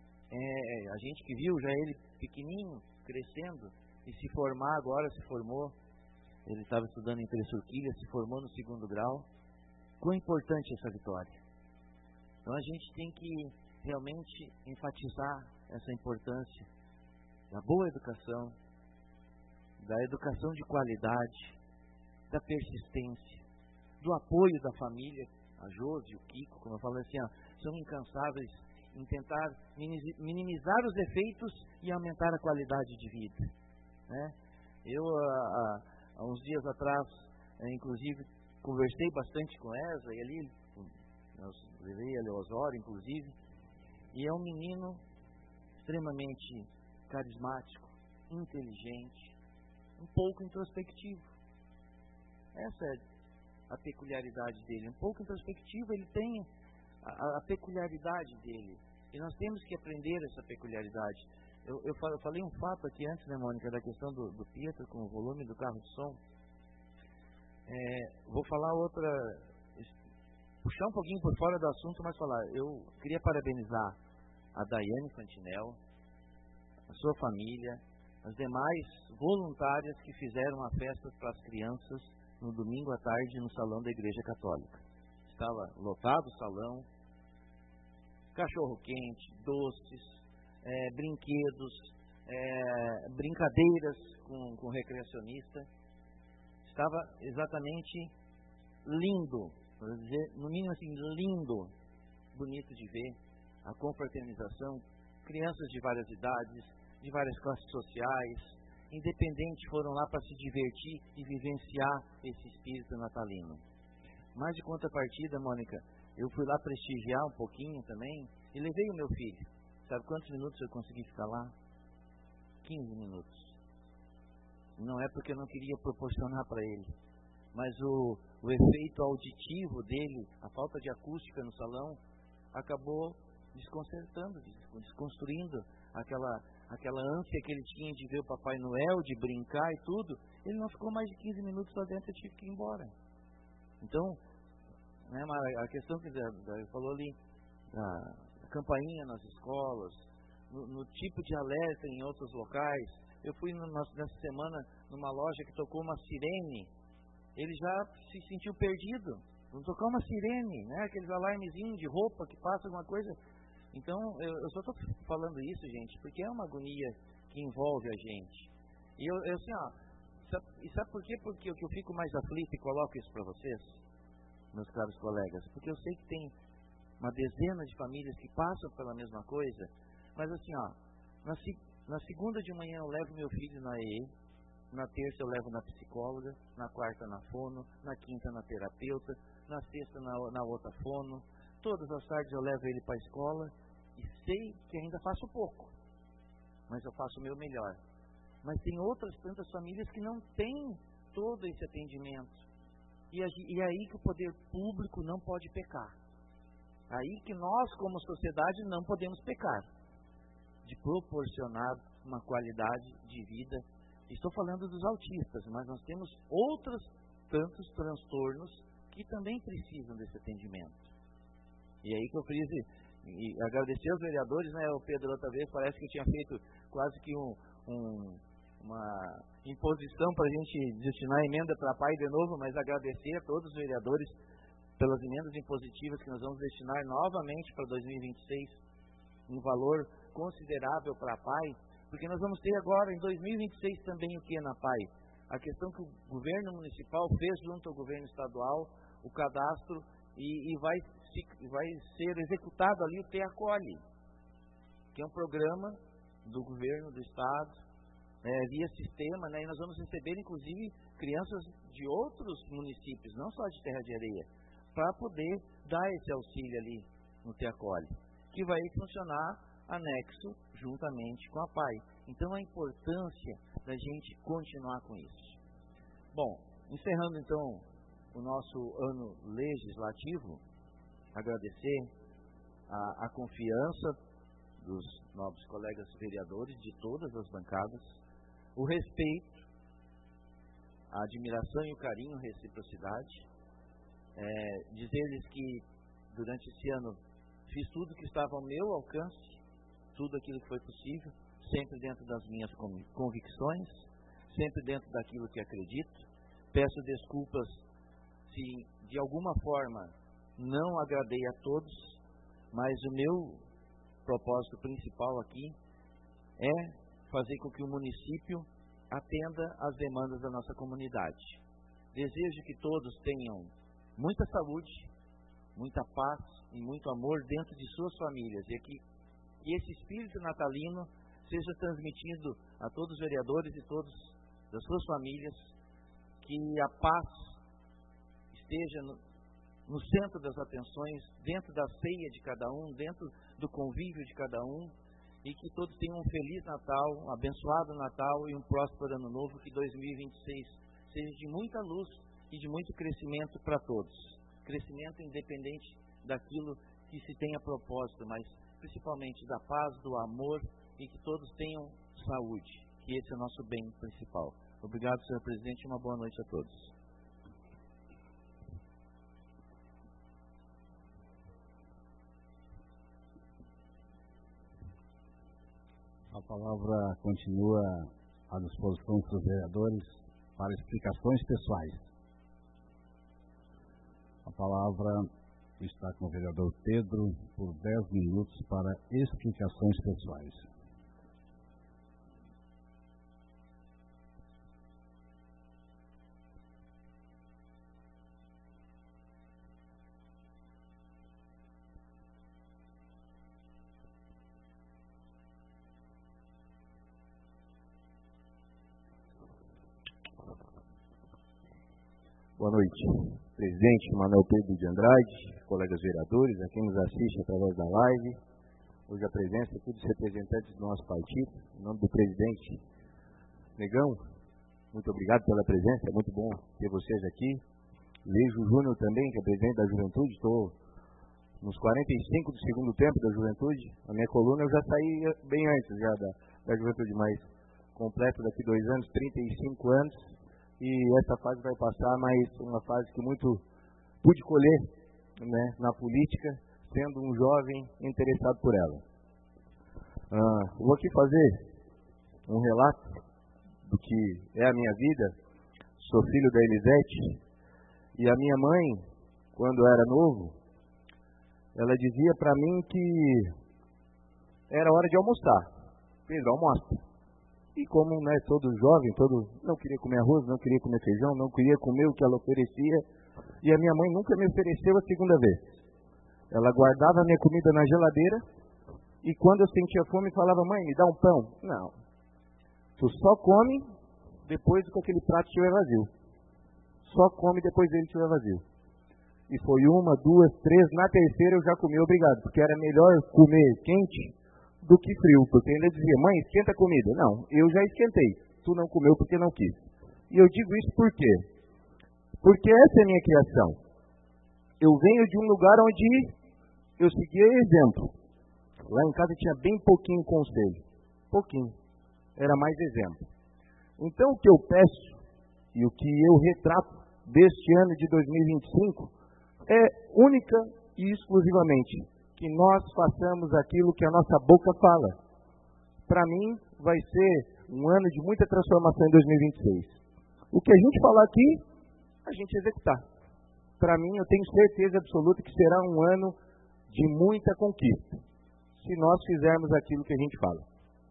A gente que viu já ele pequenininho, crescendo, e se formar agora, se formou. Ele estava estudando em Três Forquilhas, se formou no 2º grau. Quão importante essa vitória. Então a gente tem que realmente enfatizar essa importância da boa educação, da educação de qualidade, da persistência, do apoio da família. A Josi, o Kiko, como eu falo assim, são incansáveis em tentar minimizar os efeitos e aumentar a qualidade de vida, né? Eu, há uns dias atrás, inclusive, conversei bastante com ela, e ali, eu levei ele ao Osório, inclusive, e é um menino extremamente carismático, inteligente, um pouco introspectivo. Essa é a peculiaridade dele, um pouco introspectivo, ele tem a peculiaridade dele, e nós temos que aprender essa peculiaridade. Eu falei um fato aqui antes, né, Mônica, da questão do Pietro com o volume do carro de som. Vou falar outra, puxar um pouquinho por fora do assunto, mas falar. Eu queria parabenizar a Daiane Fantinel, a sua família, as demais voluntárias que fizeram a festa para as crianças no domingo à tarde no salão da Igreja Católica. Estava lotado o salão, cachorro-quente, doces, brinquedos, brincadeiras com o recreacionista. Estava exatamente lindo, vou dizer, no mínimo assim, lindo, bonito de ver a confraternização, crianças de várias idades, de várias classes sociais, independentes, foram lá para se divertir e vivenciar esse espírito natalino. Mas de contrapartida, Mônica, eu fui lá prestigiar um pouquinho também e levei o meu filho. Sabe quantos minutos eu consegui ficar lá? 15 minutos. Não é porque eu não queria proporcionar para ele, mas o efeito auditivo dele, a falta de acústica no salão, acabou desconcertando, desconstruindo aquela ânsia que ele tinha de ver o Papai Noel, de brincar e tudo. Ele não ficou mais de 15 minutos lá dentro, eu tive que ir embora. Então, né, Mara? A questão que você falou ali, a campainha nas escolas, no tipo de alerta em outros locais. Eu fui nessa semana numa loja que tocou uma sirene, ele já se sentiu perdido. Vamos tocar uma sirene, né? Aqueles alarmezinhos de roupa que passa alguma coisa. Então, eu só estou falando isso, gente, porque é uma agonia que envolve a gente. E eu assim, sabe por quê? Porque eu fico mais aflito e coloco isso para vocês, meus caros colegas? Porque eu sei que tem uma dezena de famílias que passam pela mesma coisa, mas assim, na segunda de manhã eu levo meu filho na EE, na terça eu levo na psicóloga, na quarta na fono, na quinta na terapeuta, na sexta na outra fono, todas as tardes eu levo ele para a escola e sei que ainda faço pouco, mas eu faço o meu melhor. Mas tem outras tantas famílias que não têm todo esse atendimento. E é aí que o poder público não pode pecar. Aí que nós, como sociedade, não podemos pecar. De proporcionar uma qualidade de vida. Estou falando dos autistas, mas nós temos outros tantos transtornos que também precisam desse atendimento. E aí que eu queria agradecer aos vereadores, né? O Pedro, outra vez, parece que eu tinha feito quase que uma imposição para a gente destinar a emenda para a PAI de novo, mas agradecer a todos os vereadores pelas emendas impositivas que nós vamos destinar novamente para 2026, um valor considerável para a PAI, porque nós vamos ter agora, em 2026, também o que na PAI? A questão que o governo municipal fez junto ao governo estadual, o cadastro, e vai ser executado ali o Te Acolhe, que é um programa do governo do estado, via sistema, né, e nós vamos receber, inclusive, crianças de outros municípios, não só de Terra de Areia, para poder dar esse auxílio ali no Te Acolhe, que vai funcionar anexo juntamente com a PAI. Então, a importância da gente continuar com isso. Bom, encerrando então o nosso ano legislativo, agradecer a confiança dos nobres colegas vereadores de todas as bancadas, o respeito, a admiração e o carinho, a reciprocidade, dizer-lhes que durante esse ano fiz tudo que estava ao meu alcance, tudo aquilo que foi possível, sempre dentro das minhas convicções, sempre dentro daquilo que acredito. Peço desculpas se de alguma forma não agradei a todos, mas o meu propósito principal aqui é fazer com que o município atenda às demandas da nossa comunidade. Desejo que todos tenham muita saúde, muita paz e muito amor dentro de suas famílias, e que esse espírito natalino seja transmitido a todos os vereadores e todos das suas famílias, que a paz esteja no centro das atenções, dentro da ceia de cada um, dentro do convívio de cada um, e que todos tenham um feliz Natal, um abençoado Natal e um próspero Ano Novo, que 2026 seja de muita luz e de muito crescimento para todos. Crescimento independente daquilo que se tenha propósito, mas principalmente da paz, do amor, e que todos tenham saúde, que esse é o nosso bem principal. Obrigado, senhor presidente, e uma boa noite a todos. A palavra continua à disposição dos vereadores para explicações pessoais. A palavra está com o vereador Pedro por 10 minutos para explicações pessoais. Boa noite, presidente Manuel Pedro de Andrade, colegas vereadores, a quem nos assiste através da live. Hoje a presença aqui dos representantes do nosso partido, em nome do presidente Negão, muito obrigado pela presença, é muito bom ter vocês aqui. Leijo Júnior também, que é presidente da Juventude, estou nos 45 do segundo tempo da Juventude. A minha coluna eu já saí bem antes já da Juventude, mas completo daqui 2 anos, 35 anos. E essa fase vai passar, mas uma fase que muito pude colher né, na política, sendo um jovem interessado por ela. Vou aqui fazer um relato do que é a minha vida. Sou filho da Elisete, e a minha mãe, quando eu era novo, ela dizia para mim que era hora de almoçar. Pedro, almoça. E como, né, todo jovem, não queria comer arroz, não queria comer feijão, não queria comer o que ela oferecia, e a minha mãe nunca me ofereceu a segunda vez. Ela guardava a minha comida na geladeira, e quando eu sentia fome, falava: mãe, me dá um pão. Não. Tu só come depois que aquele prato estiver vazio. Só come depois dele estiver vazio. E foi 1, 2, 3, na terceira eu já comi, obrigado, porque era melhor comer quente do que frio, porque ainda dizia: mãe, esquenta a comida. Não, eu já esquentei, tu não comeu porque não quis. E eu digo isso por quê? Porque essa é a minha criação. Eu venho de um lugar onde eu seguia exemplo. Lá em casa tinha bem pouquinho conselho. Pouquinho. Era mais exemplo. Então o que eu peço e o que eu retrato deste ano de 2025 é única e exclusivamente que nós façamos aquilo que a nossa boca fala. Para mim vai ser um ano de muita transformação em 2026. O que a gente falar aqui, a gente executar. Para mim, eu tenho certeza absoluta que será um ano de muita conquista, se nós fizermos aquilo que a gente fala.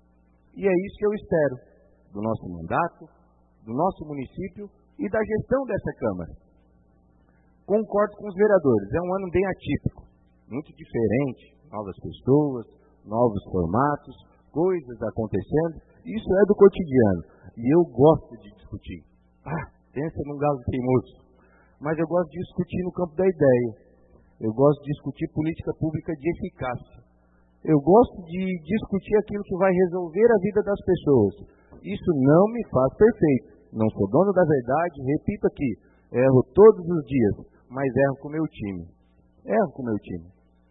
E é isso que eu espero do nosso mandato, do nosso município e da gestão dessa Câmara. Concordo com os vereadores, é um ano bem atípico, muito diferente, novas pessoas, novos formatos, coisas acontecendo, isso é do cotidiano. E eu gosto de discutir. Pensa num galo teimoso. Mas eu gosto de discutir no campo da ideia. Eu gosto de discutir política pública de eficácia. Eu gosto de discutir aquilo que vai resolver a vida das pessoas. Isso não me faz perfeito. Não sou dono da verdade, repito aqui, erro todos os dias, mas erro com o meu time. Erro com o meu time.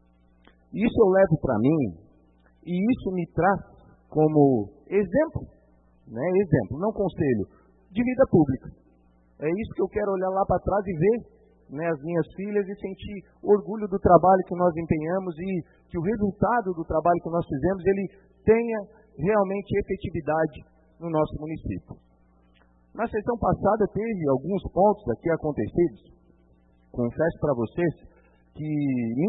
Isso eu levo para mim e isso me traz como exemplo, né? Exemplo, não conselho, de vida pública. É isso que eu quero olhar lá para trás e ver, né, as minhas filhas e sentir orgulho do trabalho que nós empenhamos e que o resultado do trabalho que nós fizemos, ele tenha realmente efetividade no nosso município. Na sessão passada teve alguns pontos aqui acontecidos, confesso para vocês que me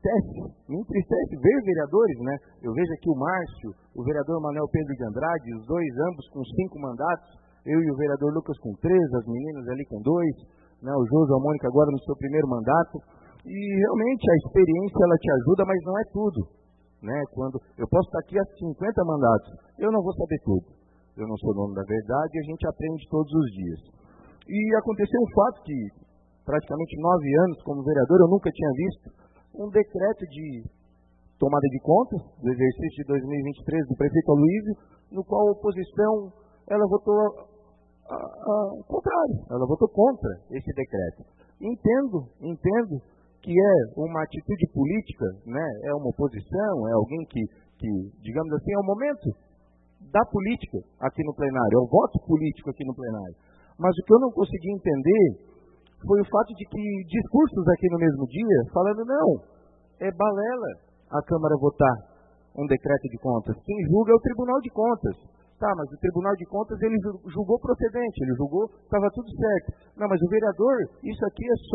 entristece ver vereadores, né? Eu vejo aqui o Márcio, o vereador Manuel Pedro de Andrade, os dois ambos com 5 mandatos, eu e o vereador Lucas com 3, as meninas ali com 2, né? O Josué e a Mônica agora no seu primeiro mandato. E realmente a experiência ela te ajuda, mas não é tudo, né? Quando eu posso estar aqui há 50 mandatos, eu não vou saber tudo. Eu não sou dono da verdade e a gente aprende todos os dias. E aconteceu um fato que praticamente 9 anos como vereador eu nunca tinha visto um decreto de tomada de contas do exercício de 2023 do prefeito Aloysio, no qual a oposição ela votou contrário, ela votou contra esse decreto. Entendo que é uma atitude política, né? É uma oposição, é alguém que, digamos assim, é o momento da política aqui no plenário, é o voto político aqui no plenário. Mas o que eu não consegui entender foi o fato de que discursos aqui no mesmo dia, falando, não, é balela a Câmara votar um decreto de contas. Quem julga é o Tribunal de Contas. Tá, mas o Tribunal de Contas, ele julgou procedente, ele julgou, estava tudo certo. Não, mas o vereador, isso aqui é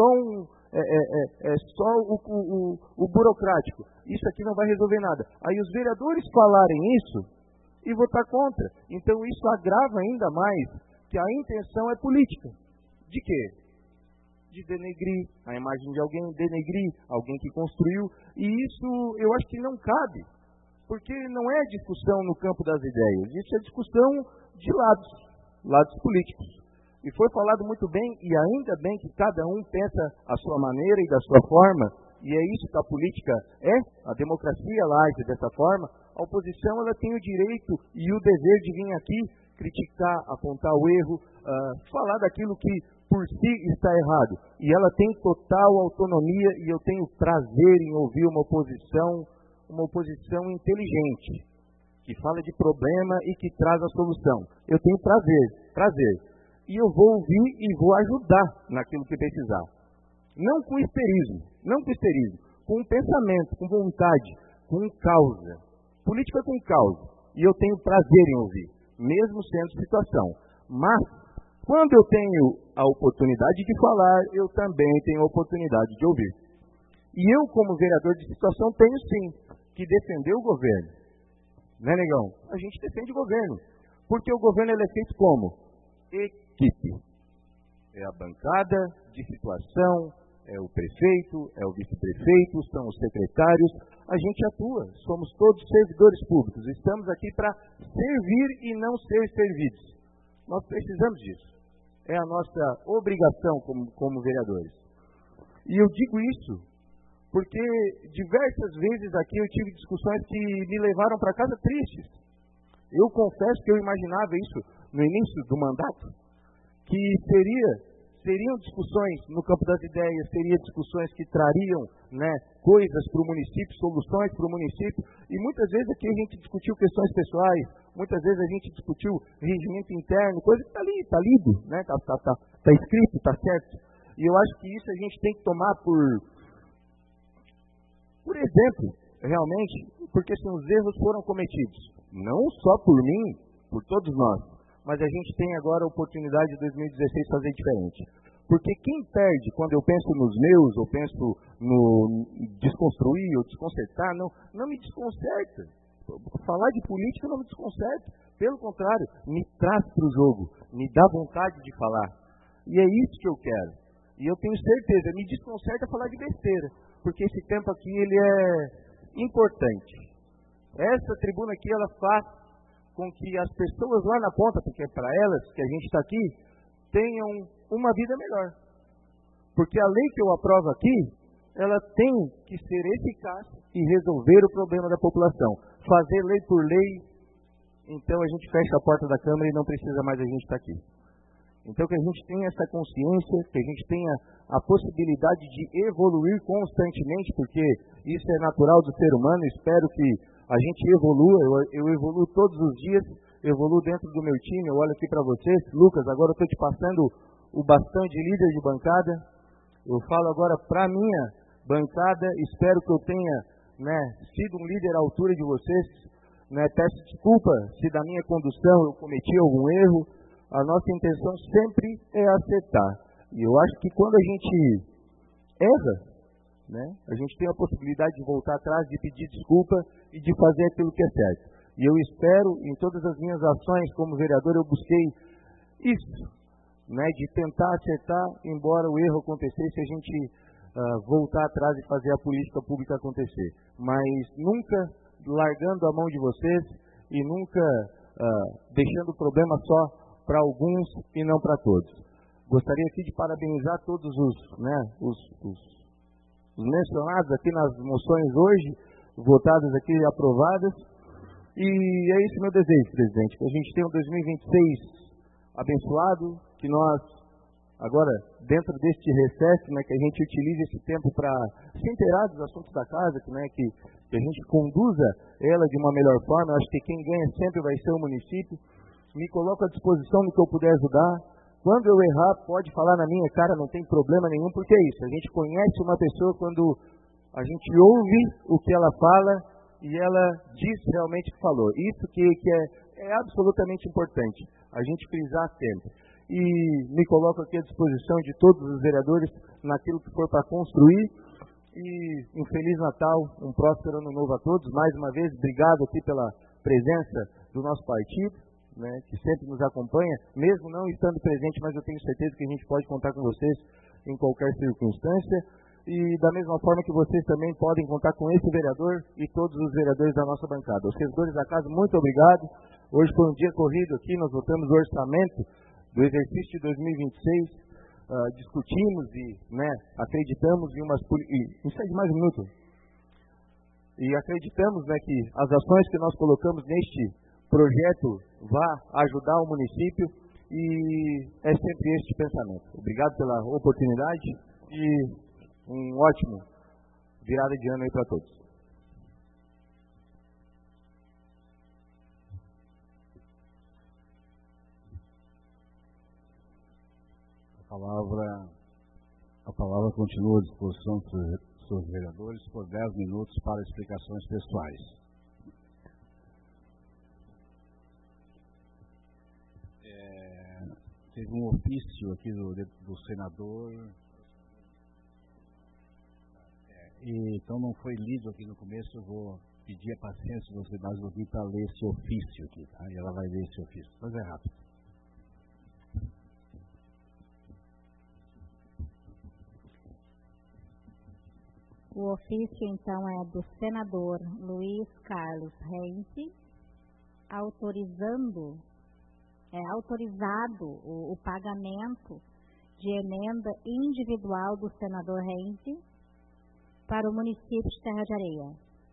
só o burocrático. Isso aqui não vai resolver nada. Aí os vereadores falarem isso e votar contra. Então isso agrava ainda mais que a intenção é política. De quê? De denegrir a imagem de alguém, denegrir alguém que construiu. E isso eu acho que não cabe. Porque não é discussão no campo das ideias, isso é discussão de lados políticos. E foi falado muito bem, e ainda bem que cada um pensa a sua maneira e da sua forma, e é isso que a política é, a democracia ela age dessa forma. A oposição ela tem o direito e o dever de vir aqui criticar, apontar o erro, falar daquilo que por si está errado. E ela tem total autonomia, e eu tenho prazer em ouvir uma oposição inteligente, que fala de problema e que traz a solução. Eu tenho prazer. E eu vou ouvir e vou ajudar naquilo que precisar. Não com histerismo, com pensamento, com vontade, com causa. Política com causa. E eu tenho prazer em ouvir, mesmo sendo situação. Mas, quando eu tenho a oportunidade de falar, eu também tenho a oportunidade de ouvir. E eu, como vereador de situação, tenho sim que defender o governo. Né, negão? A gente defende o governo. Porque o governo ele é feito como? Equipe. É a bancada de situação, é o prefeito, é o vice-prefeito, são os secretários. A gente atua, somos todos servidores públicos. Estamos aqui para servir e não ser servidos. Nós precisamos disso. É a nossa obrigação como vereadores. E eu digo isso porque diversas vezes aqui eu tive discussões que me levaram para casa tristes. Eu confesso que eu imaginava isso no início do mandato, que seriam discussões no campo das ideias, seriam discussões que trariam, né, coisas para o município, soluções para o município, e muitas vezes aqui a gente discutiu questões pessoais, muitas vezes a gente discutiu regimento interno, coisa que está ali, está lido, né, tá escrito, está certo. E eu acho que isso a gente tem que tomar por exemplo, realmente, porque assim, os erros foram cometidos, não só por mim, por todos nós, mas a gente tem agora a oportunidade de 2016 fazer diferente. Porque quem perde, quando eu penso nos meus, ou penso no desconstruir ou desconcertar, não me desconcerta. Falar de política não me desconcerta. Pelo contrário, me traz para o jogo, me dá vontade de falar. E é isso que eu quero. E eu tenho certeza, me desconcerta falar de besteira, porque esse tempo aqui ele é importante. Essa tribuna aqui, ela faz com que as pessoas lá na ponta, porque é para elas que a gente está aqui, tenham uma vida melhor. Porque a lei que eu aprovo aqui, ela tem que ser eficaz e resolver o problema da população. Fazer lei por lei, então a gente fecha a porta da Câmara e não precisa mais a gente estar aqui. Então que a gente tenha essa consciência, que a gente tenha a possibilidade de evoluir constantemente, porque isso é natural do ser humano, espero que a gente evolua, eu evoluo todos os dias, evoluo dentro do meu time, eu olho aqui para vocês. Lucas, agora eu estou te passando o bastão de líder de bancada, eu falo agora para a minha bancada, espero que eu tenha, né, sido um líder à altura de vocês, né, peço desculpa se da minha condução eu cometi algum erro, a nossa intenção sempre é acertar, e eu acho que quando a gente erra, né, a gente tem a possibilidade de voltar atrás, de pedir desculpa e de fazer aquilo que é certo. E eu espero, em todas as minhas ações como vereador, eu busquei isso, né, de tentar acertar, embora o erro acontecesse, a gente voltar atrás e fazer a política pública acontecer. Mas nunca largando a mão de vocês e nunca deixando o problema só para alguns e não para todos. Gostaria aqui de parabenizar todos os mencionados aqui nas moções hoje, votadas aqui e aprovadas. E é esse meu desejo, presidente, que a gente tenha um 2026 abençoado, que nós, agora, dentro deste recesso, né, que a gente utilize esse tempo para se inteirar dos assuntos da casa, que a gente conduza ela de uma melhor forma. Eu acho que quem ganha sempre vai ser o município. Me coloco à disposição no que eu puder ajudar. Quando eu errar, pode falar na minha cara, não tem problema nenhum, porque é isso. A gente conhece uma pessoa quando a gente ouve o que ela fala e ela diz realmente o que falou. Isso que é absolutamente importante, a gente frisar sempre. E me coloco aqui à disposição de todos os vereadores naquilo que for para construir. E um Feliz Natal, um próspero Ano Novo a todos. Mais uma vez, obrigado aqui pela presença do nosso partido, né, que sempre nos acompanha, mesmo não estando presente, mas eu tenho certeza que a gente pode contar com vocês em qualquer circunstância. E da mesma forma que vocês também podem contar com esse vereador e todos os vereadores da nossa bancada. Os servidores da casa, muito obrigado. Hoje foi um dia corrido aqui, nós votamos o orçamento do exercício de 2026, discutimos e, né, acreditamos em umas... Ensegue mais um minuto. E acreditamos, né, que as ações que nós colocamos neste projeto vá ajudar o município, e é sempre este pensamento. Obrigado pela oportunidade e um ótimo virada de ano aí para todos. A palavra continua à disposição dos seus vereadores por 10 minutos para explicações pessoais. Teve um ofício aqui do senador, então não foi lido aqui no começo, eu vou pedir a paciência dos demais ouvintes para ler esse ofício aqui, tá? E ela vai ler esse ofício, mas é rápido. O ofício, então, é do senador Luiz Carlos Reis, autorizado o pagamento de emenda individual do senador Reis para o município de Terra de Areia.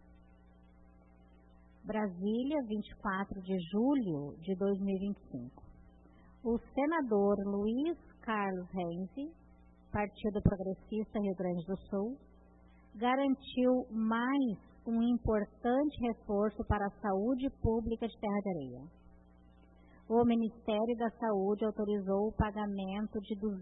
Brasília, 24 de julho de 2025. O senador Luiz Carlos Reis, Partido Progressista Rio Grande do Sul, garantiu mais um importante reforço para a saúde pública de Terra de Areia. O Ministério da Saúde autorizou o pagamento de R$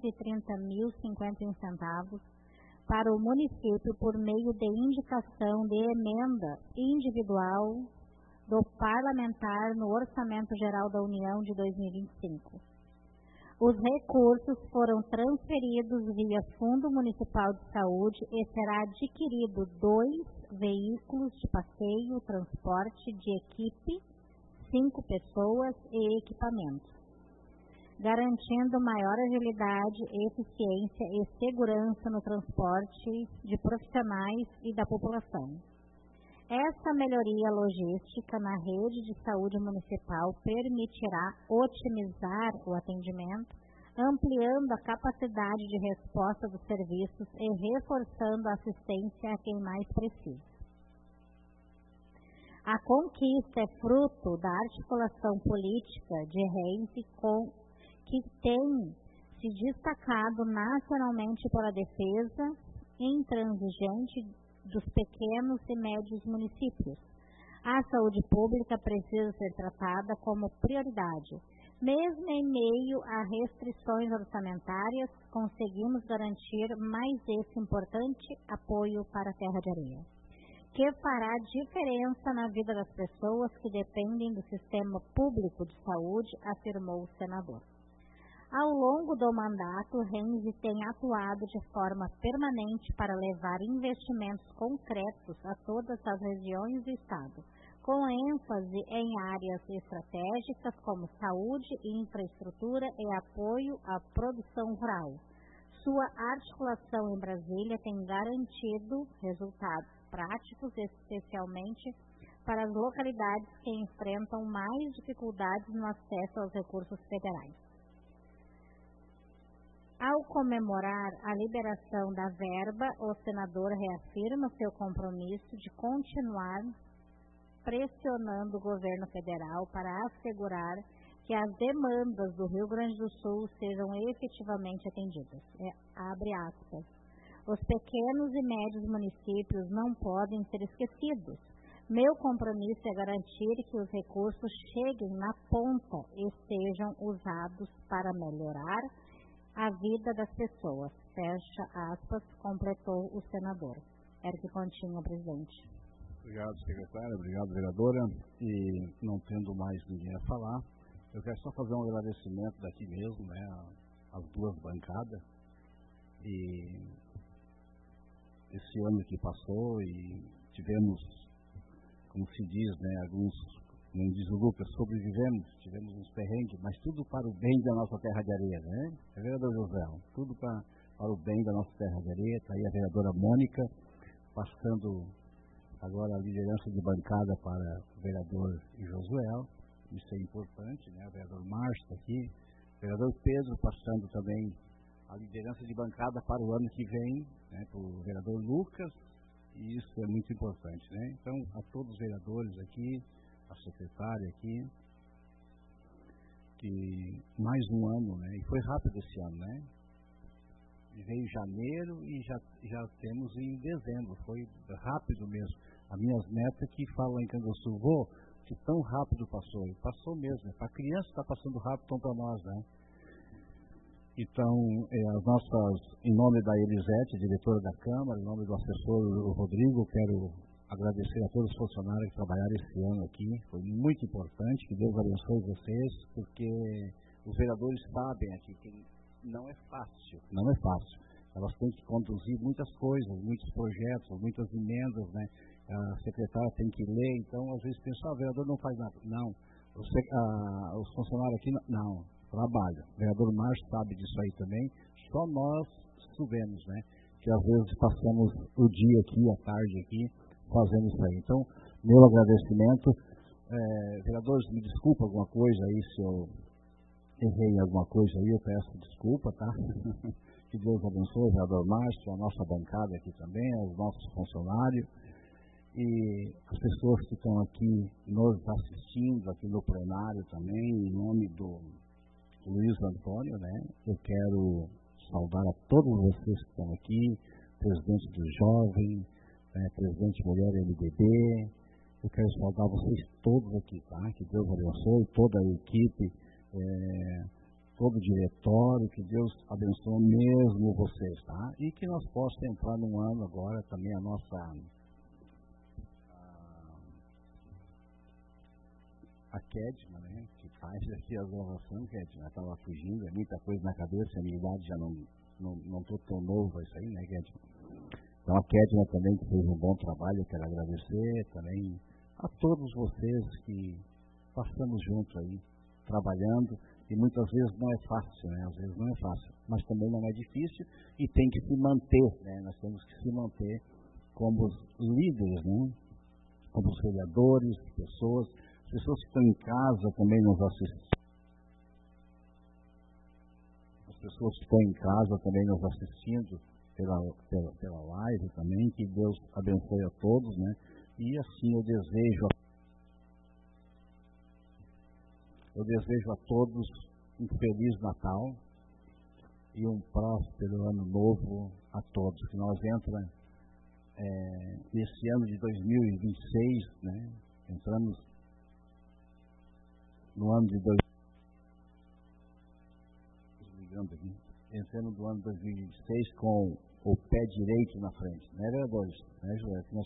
230.051 para o município por meio de indicação de emenda individual do parlamentar no Orçamento Geral da União de 2025. Os recursos foram transferidos via Fundo Municipal de Saúde e será adquirido 2 veículos de passeio, transporte de equipe, 5 pessoas e equipamentos, garantindo maior agilidade, eficiência e segurança no transporte de profissionais e da população. Essa melhoria logística na rede de saúde municipal permitirá otimizar o atendimento, ampliando a capacidade de resposta dos serviços e reforçando a assistência a quem mais precisa. A conquista é fruto da articulação política de Reis, que tem se destacado nacionalmente pela defesa intransigente dos pequenos e médios municípios. A saúde pública precisa ser tratada como prioridade. Mesmo em meio a restrições orçamentárias, conseguimos garantir mais esse importante apoio para a Terra de Areia, que fará diferença na vida das pessoas que dependem do sistema público de saúde, afirmou o senador. Ao longo do mandato, Reis tem atuado de forma permanente para levar investimentos concretos a todas as regiões do Estado, com ênfase em áreas estratégicas como saúde, infraestrutura e apoio à produção rural. Sua articulação em Brasília tem garantido resultados práticos, especialmente para as localidades que enfrentam mais dificuldades no acesso aos recursos federais. Ao comemorar a liberação da verba, o senador reafirma seu compromisso de continuar pressionando o governo federal para assegurar que as demandas do Rio Grande do Sul sejam efetivamente atendidas. Abre aspas. Os pequenos e médios municípios não podem ser esquecidos. Meu compromisso é garantir que os recursos cheguem na ponta e sejam usados para melhorar a vida das pessoas. Fecha aspas, completou o senador. Era que continha, presidente. Obrigado, secretária. Obrigado, vereadora. E não tendo mais ninguém a falar, eu quero só fazer um agradecimento daqui mesmo, né, às duas bancadas. E esse ano que passou e tivemos, como se diz, né, alguns, como diz o Lucas, sobrevivemos, tivemos uns perrengues, mas tudo para o bem da nossa terra de areia, né? É vereador José, tudo para o bem da nossa terra de areia. Está aí a vereadora Mônica, passando agora a liderança de bancada para o vereador Josué, isso é importante, né? O vereador Márcio está aqui, o vereador Pedro passando também a liderança de bancada para o ano que vem, né? Para o vereador Lucas, e isso é muito importante, né? Então, a todos os vereadores aqui, a secretária aqui, que mais um ano, né? E foi rápido esse ano, né? E veio janeiro e já temos em dezembro, foi rápido mesmo. As minhas netas que falam em Canguçu, vô, que tão rápido passou. E passou mesmo, né? Para a criança está passando rápido, então para nós, né? Então, em nome da Elisete, diretora da Câmara, em nome do assessor Rodrigo, quero agradecer a todos os funcionários que trabalharam esse ano aqui. Foi muito importante, que Deus abençoe vocês, porque os vereadores sabem aqui que não é fácil. Elas têm que conduzir muitas coisas, muitos projetos, muitas emendas, né? A secretária tem que ler, então às vezes pensa, o vereador não faz nada. Não, os funcionários aqui não, trabalham. O vereador Márcio sabe disso aí também, só nós sabemos, né? Que às vezes passamos o dia aqui, a tarde aqui, fazendo isso aí. Então, meu agradecimento. Vereadores, me desculpa alguma coisa aí, se eu errei em alguma coisa aí, eu peço desculpa, tá? Que Deus abençoe o vereador Márcio, a nossa bancada aqui também, os nossos funcionários e as pessoas que estão aqui nos assistindo, aqui no plenário também, em nome do Luiz Antônio, né? Eu quero saudar a todos vocês que estão aqui, presidente do Jovem, presidente Mulher MDB, eu quero saudar vocês todos aqui, tá? Que Deus abençoe toda a equipe, todo o diretório, que Deus abençoe mesmo vocês, tá? E que nós possamos entrar num ano agora também a nossa a Kedma, né? Que faz aqui a inovação, Kedma, estava fugindo, muita coisa na cabeça, a minha idade já não estou tão novo isso aí, né, Kedma? Então a Kedma também que fez um bom trabalho, eu quero agradecer também a todos vocês que passamos juntos aí, trabalhando, e muitas vezes não é fácil, né? Às vezes não é fácil, mas também não é difícil e tem que se manter, né? Nós temos que se manter como os líderes, né? Como os vereadores, pessoas que estão em casa também nos assistindo. As pessoas que estão em casa também nos assistindo pela live também, que Deus abençoe a todos, né? E assim eu desejo a todos um Feliz Natal e um próspero Ano Novo a todos. Que nós entramos nesse ano de 2026, né? Entramos no ano de 2026 com o pé direito na frente, né, vereadores? Né, Joé? Que nós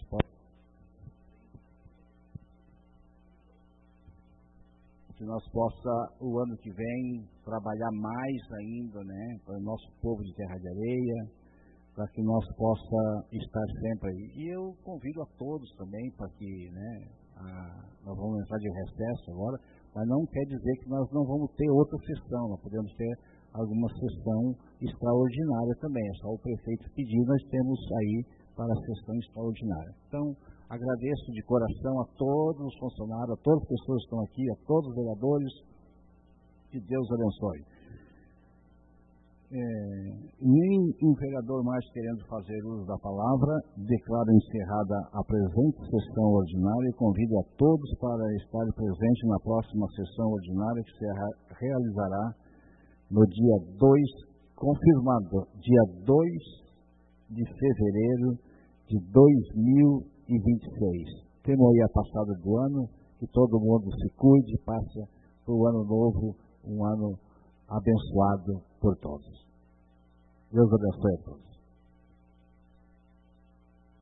possa o ano que vem trabalhar mais ainda, né, para o nosso povo de Terra de Areia, para que nós possa estar sempre aí. E eu convido a todos também para que, né, nós vamos entrar de recesso agora, mas não quer dizer que nós não vamos ter outra sessão, nós podemos ter alguma sessão extraordinária também, é só o prefeito pedir, nós temos aí para a sessão extraordinária. Então, agradeço de coração a todos os funcionários, a todas as pessoas que estão aqui, a todos os vereadores, que Deus abençoe. Nem um vereador mais querendo fazer uso da palavra, declaro encerrada a presente sessão ordinária e convido a todos para estar presentes na próxima sessão ordinária que se realizará no dia 2, confirmado, dia 2 de fevereiro de 2026. Temos aí a passada do ano, que todo mundo se cuide e passe para o ano novo, um ano abençoado por todos. Deus abençoe a todos.